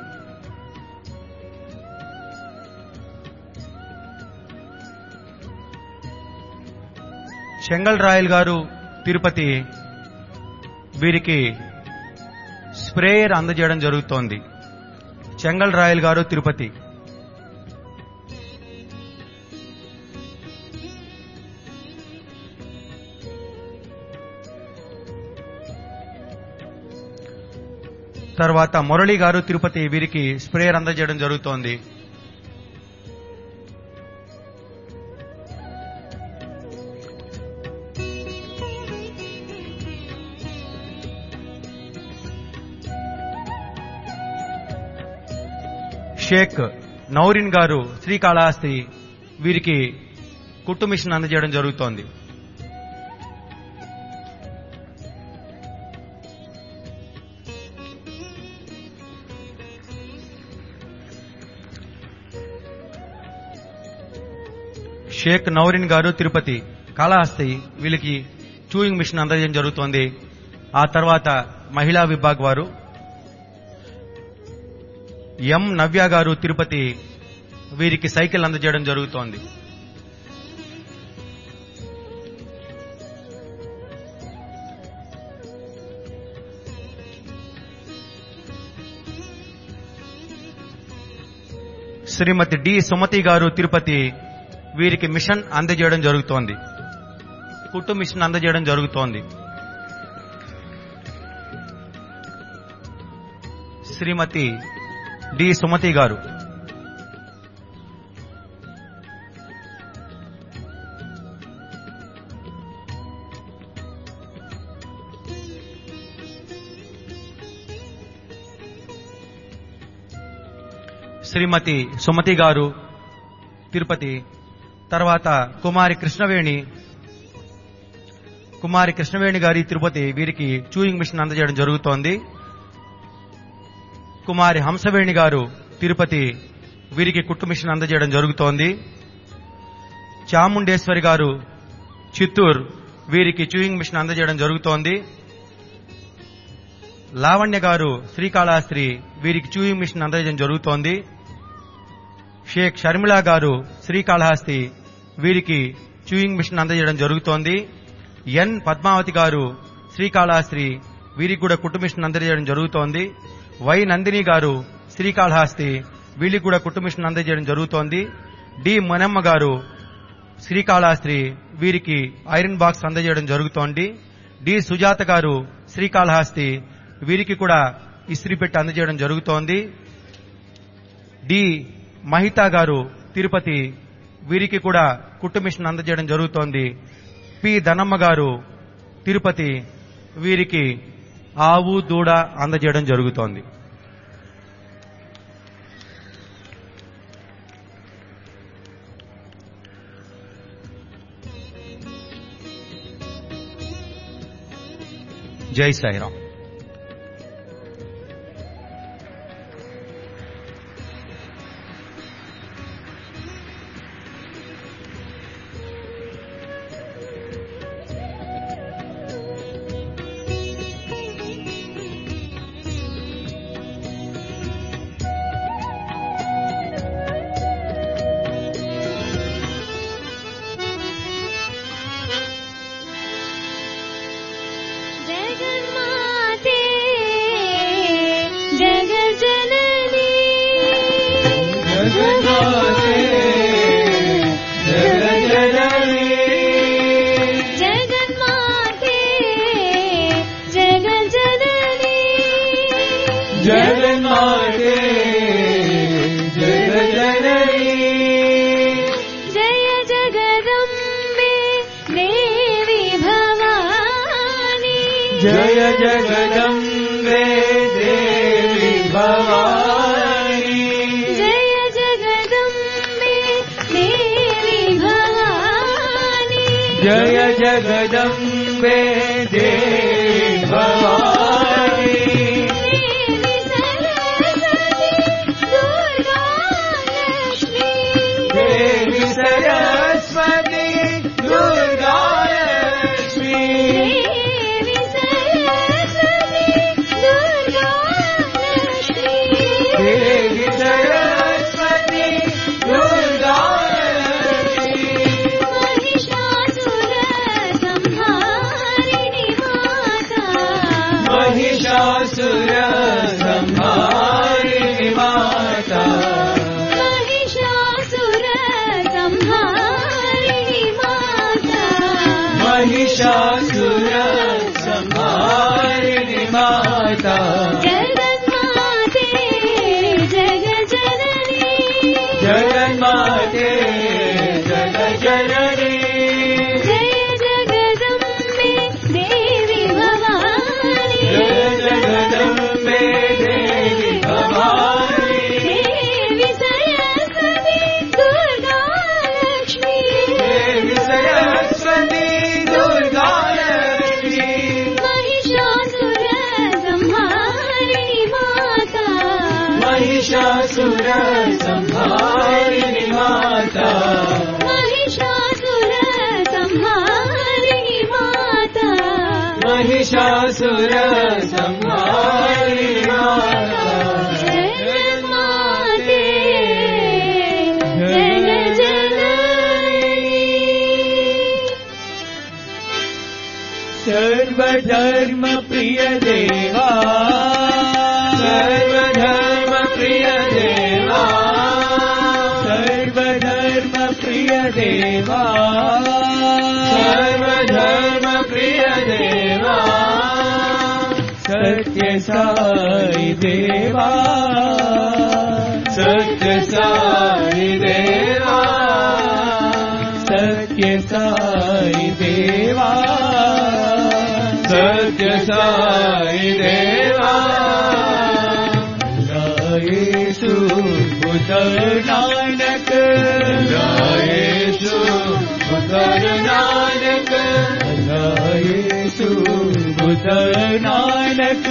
చెంగల్ రాయల్ గారు తిరుపతి, వీరికి స్ప్రేయర్ అందజేయడం జరుగుతోంది. చెంగల్ రాయల్ గారు తిరుపతి. తర్వాత మురళి గారు తిరుపతి, వీరికి స్ప్రేయర్ అందజేయడం జరుగుతోంది. షేక్ నౌరిన్ గారు శ్రీకాళహస్తి, వీరికి కుట్టు మిషన్ అందజేయడం జరుగుతోంది. షేక్ నౌరిన్ గారు తిరుపతి, కాళహస్తి, వీళ్ళకి చూయింగ్ మిషన్ అందజేయడం జరుగుతోంది. ఆ తర్వాత మహిళా విభాగ్ వారు ఎం నవ్య గారు తిరుపతి, వీరికి సైకిల్ అందజేయడం జరుగుతోంది. శ్రీమతి డి సుమతి గారు తిరుపతి, వీరికి మిషన్ అందజేయడం జరుగుతోంది. కుట్టు మిషన్ అందజేయడం జరుగుతోంది. శ్రీమతి డి సుమతి గారు. శ్రీమతి సుమతి గారు తిరుపతి. తర్వాత కుమారి కృష్ణవేణి కుమారి కృష్ణవేణి గారి తిరుపతి, వీరికి చూయింగ్ మిషన్ అందజేయడం జరుగుతోంది. కుమారి హంసవేణి గారు తిరుపతి, వీరికి కుట్టు మిషన్ అందజేయడం జరుగుతోంది. చాముండేశ్వరి గారు చిత్తూరు, వీరికి చూయింగ్ మిషన్ అందజేయడం జరుగుతోంది. లావణ్య గారు శ్రీకాళహస్తి, వీరికి చూయింగ్ మిషన్ అందజేయడం జరుగుతోంది. షేక్ షర్మిళ గారు శ్రీకాళహస్తి, వీరికి చూయింగ్ మిషన్ అందజేయడం జరుగుతోంది. ఎన్ పద్మావతి గారు శ్రీకాళహస్తి, వీరికి కూడా కుట్టు మిషన్ అందజేయడం జరుగుతోంది. వై నందిని గారు శ్రీకాళహస్తి, వీళ్ళకి కూడా కుట్టు మిషన్ అందజేయడం జరుగుతోంది. డి మునమ్మ గారు శ్రీకాళహస్తి, వీరికి ఐరన్ బాక్స్ అందజేయడం జరుగుతోంది. డి సుజాత గారు శ్రీకాళహస్తి, వీరికి కూడా ఇస్త్రీ పెట్టి అందజేయడం జరుగుతోంది. డి మహితా గారు తిరుపతి, వీరికి కూడా కుట్టు మిషన్ అందజేయడం జరుగుతోంది. పి ధనమ్మ గారు తిరుపతి, వీరికి ఆవు దూడ అందజేయడం జరుగుతోంది. జై సాయిరాం. जय जगदम्बे देवी भवानी जय जगदम्बे देवी भवानी जय जगदम्बे देवी भवानी देवी सरस्वती दुर्गा लक्ष्मी देवी सरस्वती महिषासुर संहारिणी माता महिषासुर संहारिणी माता महिषासुर संहारिणी माता जगन्माते जगजननी जगन्माते जगजननी जय जगदम्बे देवी भवानी जय जगदम्बे देवी भवानी देवी सरस्वती दुर्गा लक्ष्मी देवी सरस्वती दुर्गा लक्ष्मी महिषासुर संहारिणी माता महिषासुर संहारिणी माता महिषासुर संहारिणी माता महिषासुर संहारिणी माता जगन्माते जगजननी सर्वधर्म प्रिय देवा सर्वधर्म प्रिय देवा सर्वधर्म प्रिय देवा सर्वधर्म प्रिय देवा सत्य साई देवा सत्य साई देवा सत्य साई देवा सत्य साई देवा येशु बुद्ध नानक येशु बुद्ध नानक येशु बुद्ध नानक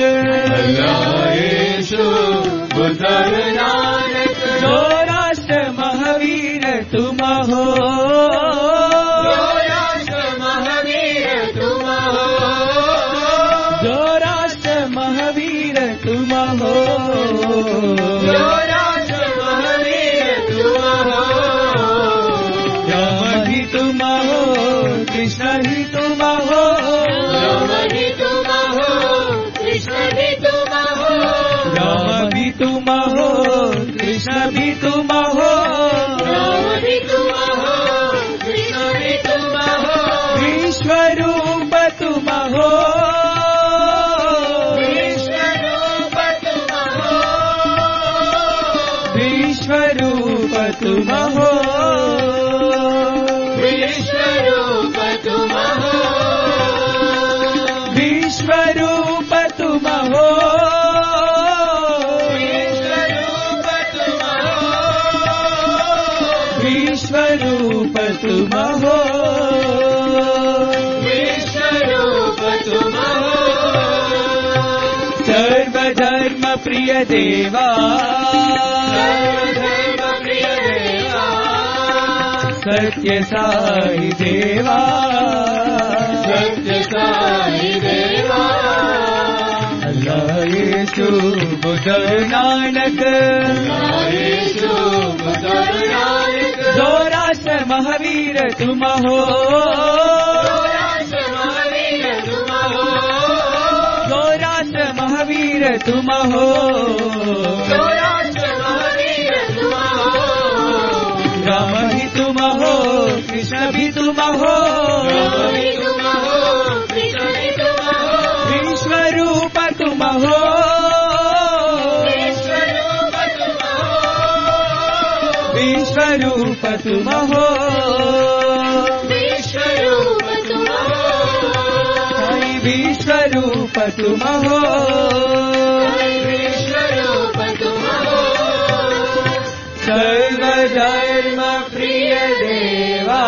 येशु बुद्ध नानक जो राष्ट्र महावीर तुम हो जो राष्ट्र महावीर तुम हो जो राष्ट्र महावीर तुम हो जो राष्ट्र महावीर तुम हो राम ही तुम हो कृष्ण ही तुम हो राम ही तुम हो कृष्ण भी तुम हो राम भी तुम हो कृष्ण भी तुम हो राम भी तुम हो कृष्ण भी तुम हो विश्वरूप तुम हो विश्वरूप तुम हो विश्वरूप तुम हो विश्वरूप तुम हो विश्वरूप तुम हो विश्वरूप तुम हो विश्वरूप तुम हो सर्वधर्म प्रिय देवा सर्वधर्म प्रिय देवा सत्य साई देवा सत्य साई देवा अल्लाह येशु बुद्ध नानक येशु बुद्ध नानक जो राष्ट्र महावीर तुम हो जो राष्ट्र महावीर तुम हो जो राष्ट्र महावीर तुम हो जो राष्ट्र महावीर तुम हो राम ही तुम हो कृष्ण भी तुम हो राम भी तुम हो कृष्ण भी तुम हो विश्वरूप तुम हो विश्वरूप तुम हो विश्वरूप तुम हो विश्वरूप तुम हो विश्वरूप तुम हो विश्वरूप तुम हो सर्वधर्म प्रिय देवा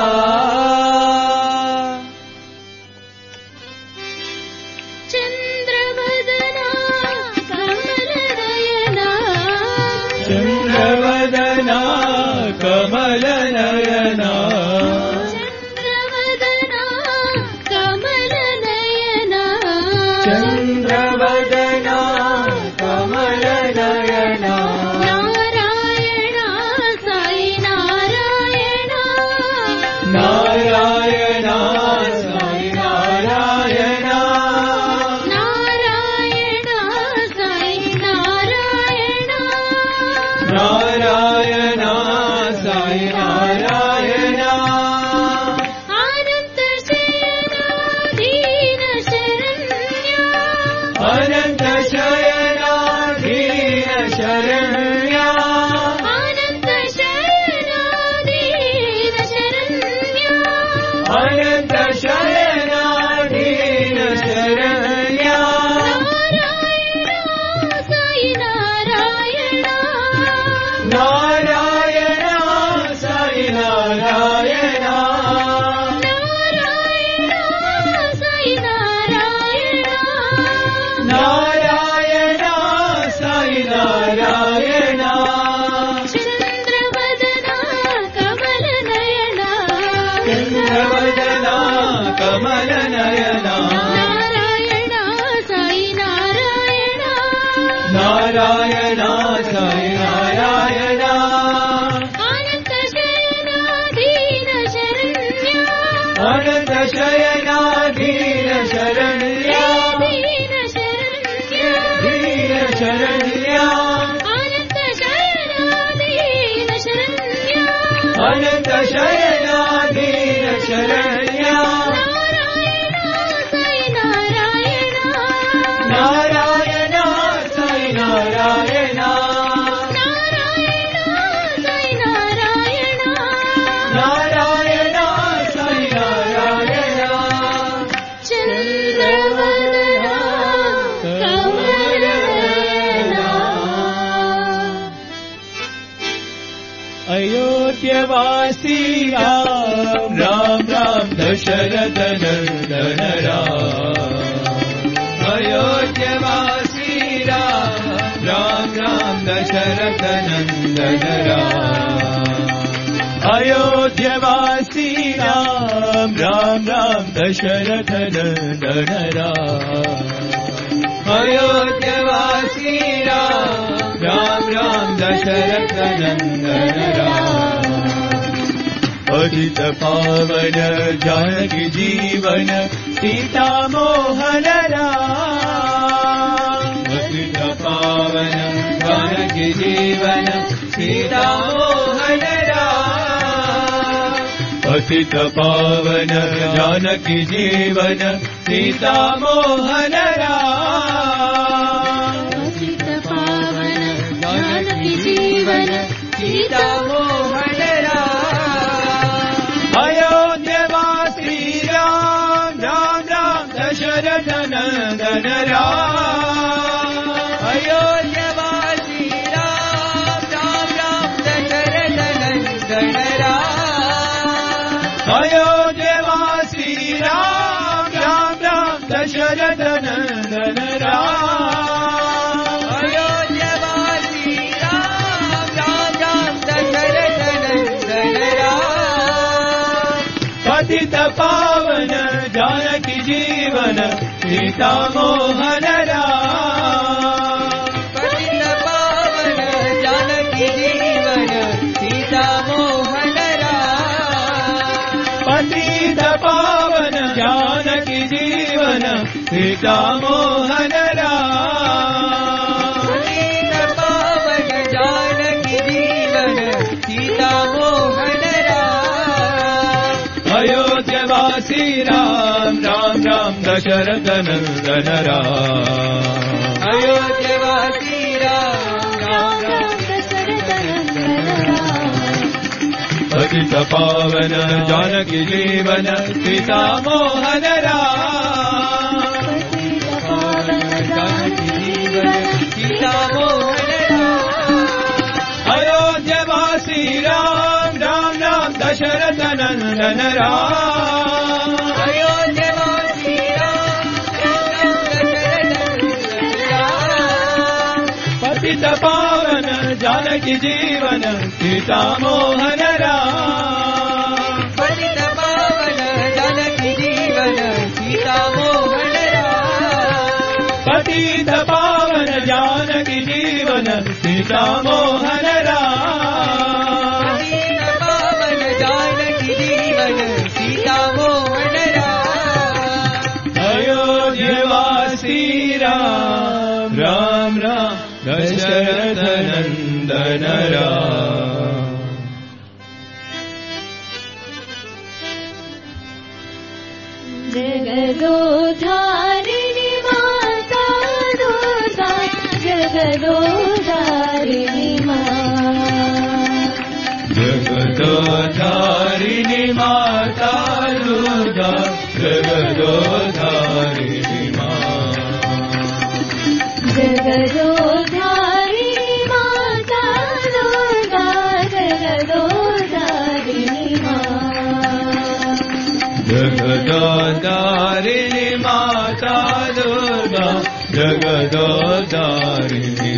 चंद्रवदना कमलनयना चंद्रवदना कमलनयना चंद्रवदना कमलनयना चंद्रवदना कमलनयना नारायण साई नारायण नारायण नारायण साई नारायण अनंत शयना दीन शरण्या अनंत शयना दीन शरण्या दीन शरण्या दीन शरण्या अनंत शयना दीन शरण्या अनंत शयना दीन शरण्या नारायण साई नारायण नारायण साई नारायण नारायण नारायण साई साई नारायण नारायण चंद्रवदना कमलनयना अयोध्यवासी राम राम राम दशरथ नंदन राम अयोध्यवासी राम राम राम दशरथ नंदन राम अयोध्यवासी राम राम राम दशरथ नंदन राम अयोध्यवासी राम राम राम दशरथ नंदन राम पतित पावन जानकी जीवन सीता मोहन राम पतित पावन जानकी जीवन सीता मोहन राम पतित पावन जानकी जीवन सीता मोहन राम पतित पावन जानकी जीवन सीता मोहन राम अयोध्यवासी राम राम राम दशरथ नंदन राम अयोध्यवासी राम राम राम दशरथ नंदन राम अयोध्यवासी राम राम राम दशरथ नंदन राम अयोध्यवासी राम राम राम दशरथ नंदन राम पतित पावन जानकी जीवन सीता मोहन राम पतित पावन जानकी जीवन सीता मोहन राम पतित पावन जानकी जीवन सीता मोहन राम पतित पावन जानकी जीवन सीता मोहन राम अयोध्यवासी राम राम राम दशरथ नंदन राम अयोध्यवासी राम राम राम दशरथ नंदन राम पतित पावन जानकी जीवन सीता मोहन राम पतित पावन जानकी जीवन सीता मोहन राम अयोध्यवासी राम राम राम दशरथ नंदन राम अयोध्यवासी राम राम राम दशरथ नंदन राम पतित पावन जानकी जीवन सीता मोहन राम पतित पावन जानकी जीवन सीता मोहन राम पतित पावन जानकी जीवन सीता मोहन राम पतित पावन जानकी जीवन सीता मोहन राम अयोध्यवासी राम राम राम दशरथ नंदन राम जगदोधारिणी माता दुर्गा जगदोधारिणी जगदोधारिणी माता दुर्गा जगदोधारिणी जगदोधारिणी माता दुर्गा जगदोधारिणी जगदोधारिणी माता दुर्गा जगदोधारिणी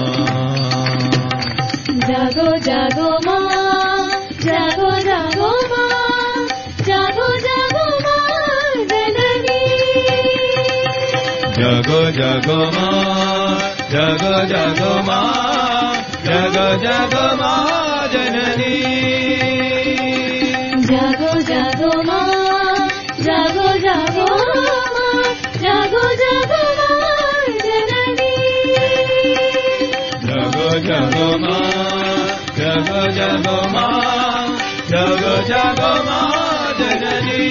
जागो जागो माँ जागो जागो माँ जागो जागो माँ जननी जगो जगो माँ जगो जागो मां जागो जागो मां जननी जागो जागो मां जागो जागो मां जागो जागो मां जननी जागो जागो मां जागो जागो मां जागो जागो मां जननी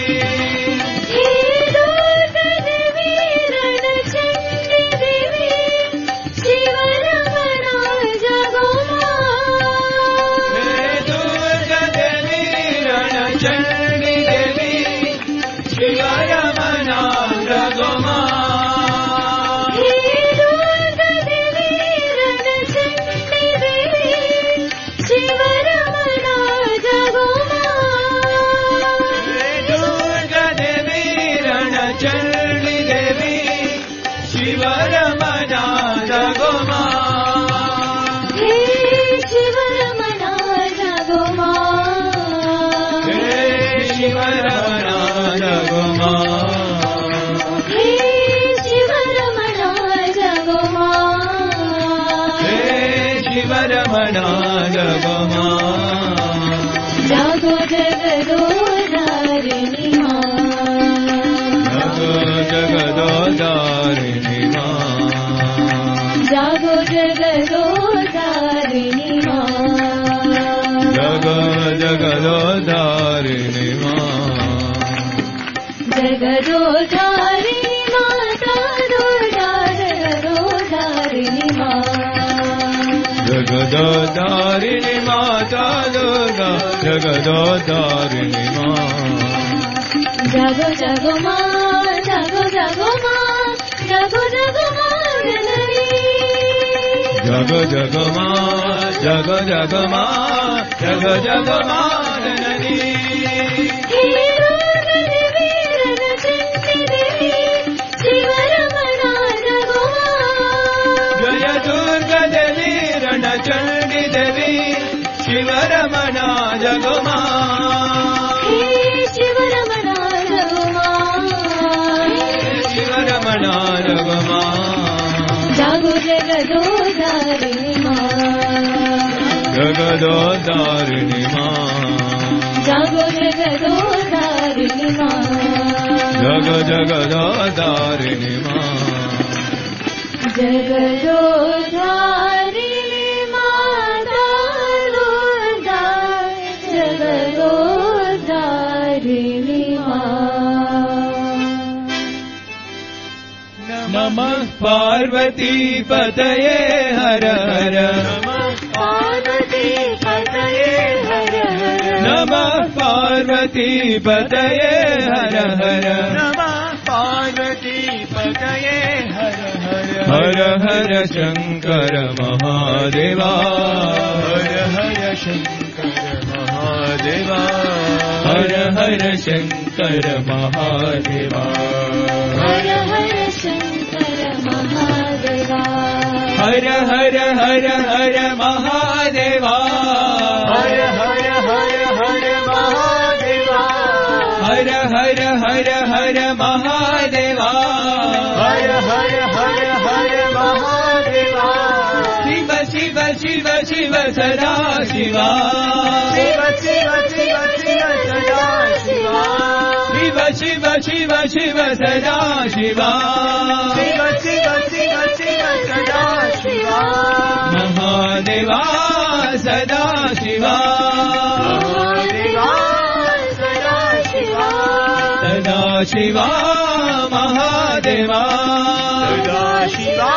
जागो जगदोधारिणी मां जागो जगदोधारिणी मां जागो जगदोधारिणी मां जागो जगदोधारिणी मां जगदोधारिणी माता दुर्गा जगदोधारिणी मां जगदोधारिणी माता दुर्गा जगदोधारिणी मां जागो जागो मां जागो जागो मां जागो जागो मां जननी जागो जागो मां जागो जागो मां जागो जागो मां जननी जय दुर्गा देवी रणचंडी देवी शिवरमणा जगो मां शिवरमणा जगो मां शिवरमणा जगो मां जागो जगदोधारिणी मां जगदोधारिणी मां जागो जगदोधारिणी मां जग जगदोधारिणी मां जगदोधारिणी माता दुर्गा जगदोधारिणी मां नमः पार्वती पतये हर हर पार्वती पतये हर हर नमः पार्वती पतये हर हर नमः पार्वती पतये हर हर हर हर शंकर महादेवा हर हर शंकर महादेवा हर हर शंकर महादेवा हर हर शंकर महादेवा हर हर हर हर महादेवा हर हर हर हर महादेवा हर हर हर हर महादेवा हर हर हर हर महादेवा शिव शिव शिव शिव सदा शिवा शिव शिव शिव शिव सदा शिवा शिव शिव शिव शिव सदा शिवा शिव शिव शिव शिव सदा शिवा महादेवा सदा शिवा महादेवा सदा शिवा सदा शिवा महादेवा सदा शिवा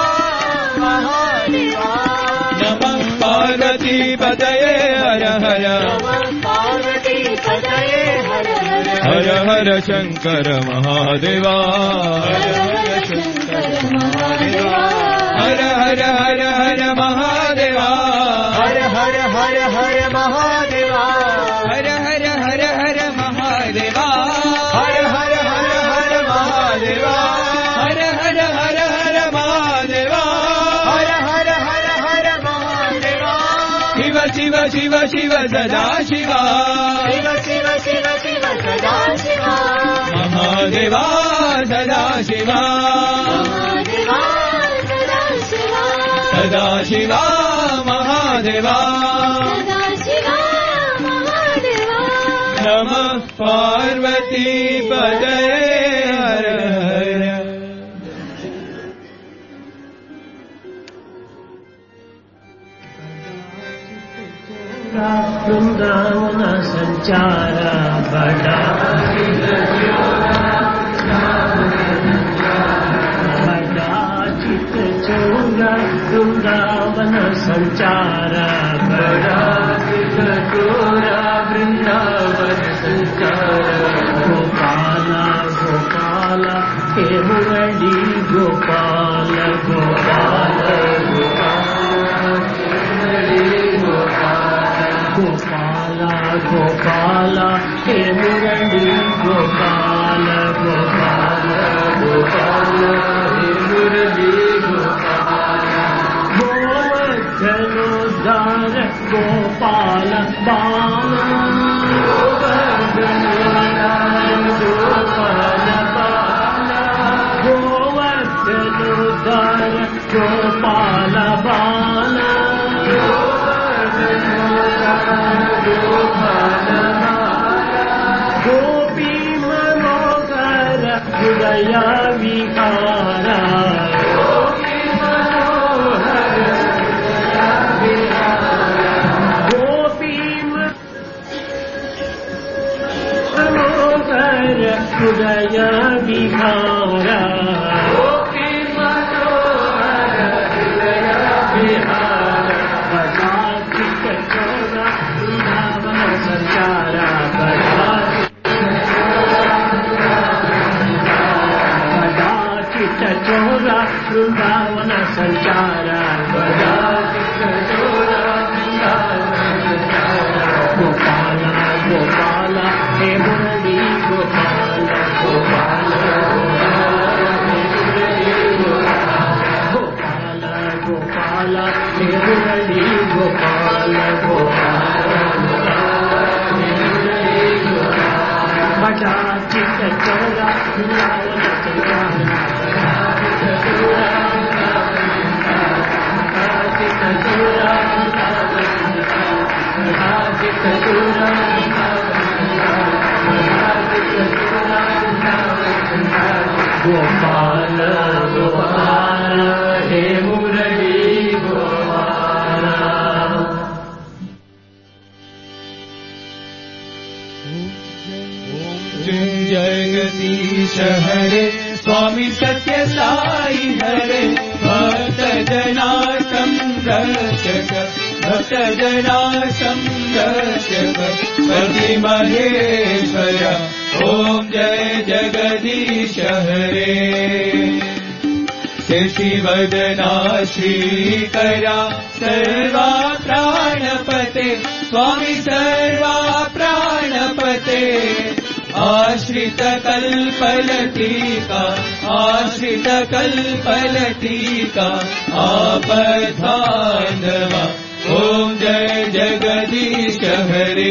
महादेवा नमः पार्वती पतये हर हर नमः पार्वती पतये हर हर हर हर शंकर महादेवा हर हर शंकर महादेवा हर हर हर हर महादेवा हर हर हर हर महादेवा हर हर हर हर महादेवा हर हर हर हर महादेवा हर हर हर हर महादेवा हर हर हर हर महादेवा शिव शिव शिव शिव सदा शिवा शिव शिव शिव शिव सदा शिवा महादेवा सदा शिवा महादेवा सदा शिवा सदाशिवा महादेवा सदाशिवा महादेवा नमः पार्वती पदये हर हर वृंदावन संचार बड़ा बड़ा चित चोरा वृंदावन संचार बड़ा चित चोरा वृंदावन संचार गोपाल गोपाल हे मुरली गोपाल गोपाल गोपाल गोपाल हे मुरली गोपाल गोपाल गोपाल हे मुरली गोपाल गोवर्धनोद्धार गोपाल बाल गोवर्धनोद्धार गोपाल बाल गोवर्धनोद्धार गोपाल बाल गोपी मनोहर हृदय विहार गोपी मनोहर गोपी मनोहर हृदय विहार गोपी मनोहर हृदय विहार बड़ा चित चोरा वृंदावन संचार बड़ा बड़ा चित चोरा वृंदावन संचार बड़ा चित चोरा वृंदावन संचार गोपाल गोपाल हे मुरली गोपाल गोपाल गोपाल गोपाल हे मुरली गोपाल गोपाल बड़ा चित चोरा वृंदावन संचार चित चोरा चित चोरा चित चोरा गोपाल गोपाल हे मुरली गोपाल जगदीश हरे स्वामी सत्य साई हरे भक्त जना संरक्षक भक्त जना संरक्षक पति महेश्वर ओम जय जगदीश हरे शशिवदना श्रीकरा सर्वा प्राणपते स्वामी सर्वा प्राणपते आश्रित कल्पलतिका आश्रित कल्पलतिका आपधानवा ओम जय जगदीश हरे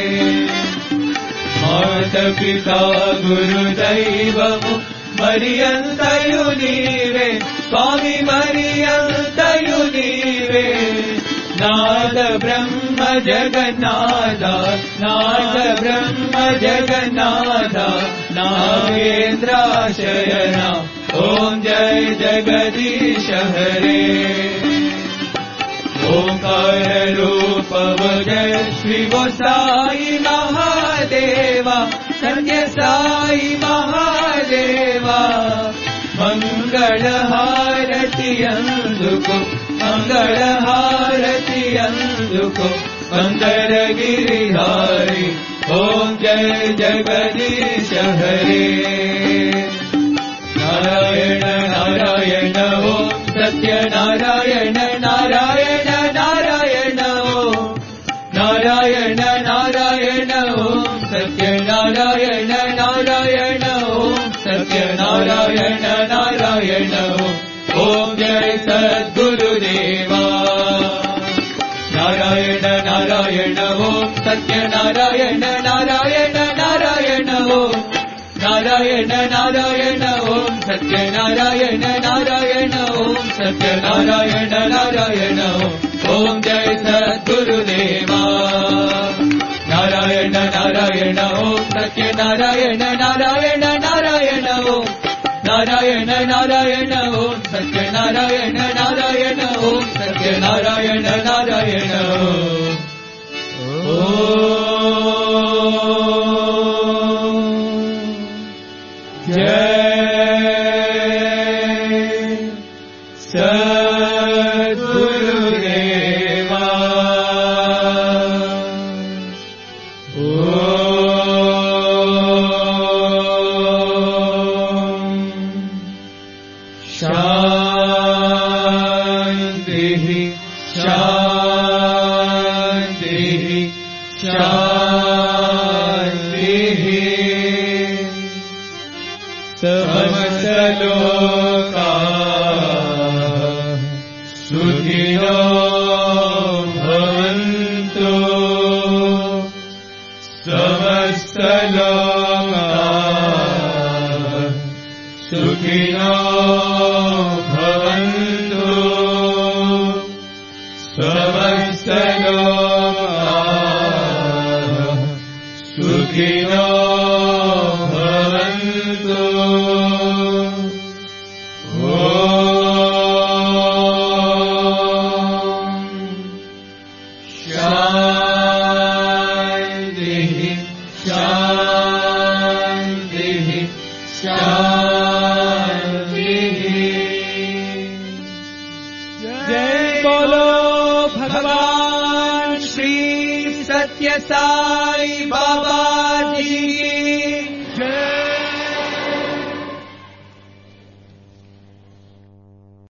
माता पिता गुरुदैवमु मरियन्तयु नीवे स्वामी मरियन्तयु नीवे नाद ब्रह्म जगन्नाथ नाद ब्रह्म जगन्नाथ नागेन्द्राशयना ओम जय जगदीश हरे ओंकार रूप जय श्री गोसाई महादेवा सत्य साई महादेवा मंगल हारति अंदुको मंगल हारति अंदुको मंदर गिरिहारी ओम जय जगदीश हरे नारायण नारायण ओम सत्य नारायण नारायण नारायण ओम नारायण नारायण ओम सत्य नारायण नारायण ओम सत्य नारायण नारायण ओम ओम जय सद्गुरुदेवा नारायण नारायण ओम सत्य नारायण नारायण नारायण ओम नारायण नारायण नारायण ओम सत्य नारायण नारायण ओम सत्य नारायण नारायण ओम जय सद्गुरुदेवा नारायण नारायण ओम सत्य नारायण नारायण नारायण ओम नारायण नारायण ओम सत्य नारायण नारायण ओम सत्य नारायण नारायण जय सद्गुरुदेवा शांति शांति शांति समस्त लोका सुखिनो भवन्तु समस्त लोका सुखिनो भवन्तु समस्त लोका सुखिनो भवन्तु शांति शांति शांति जय बोलो भगवान श्री सत्य साई बाबा जी की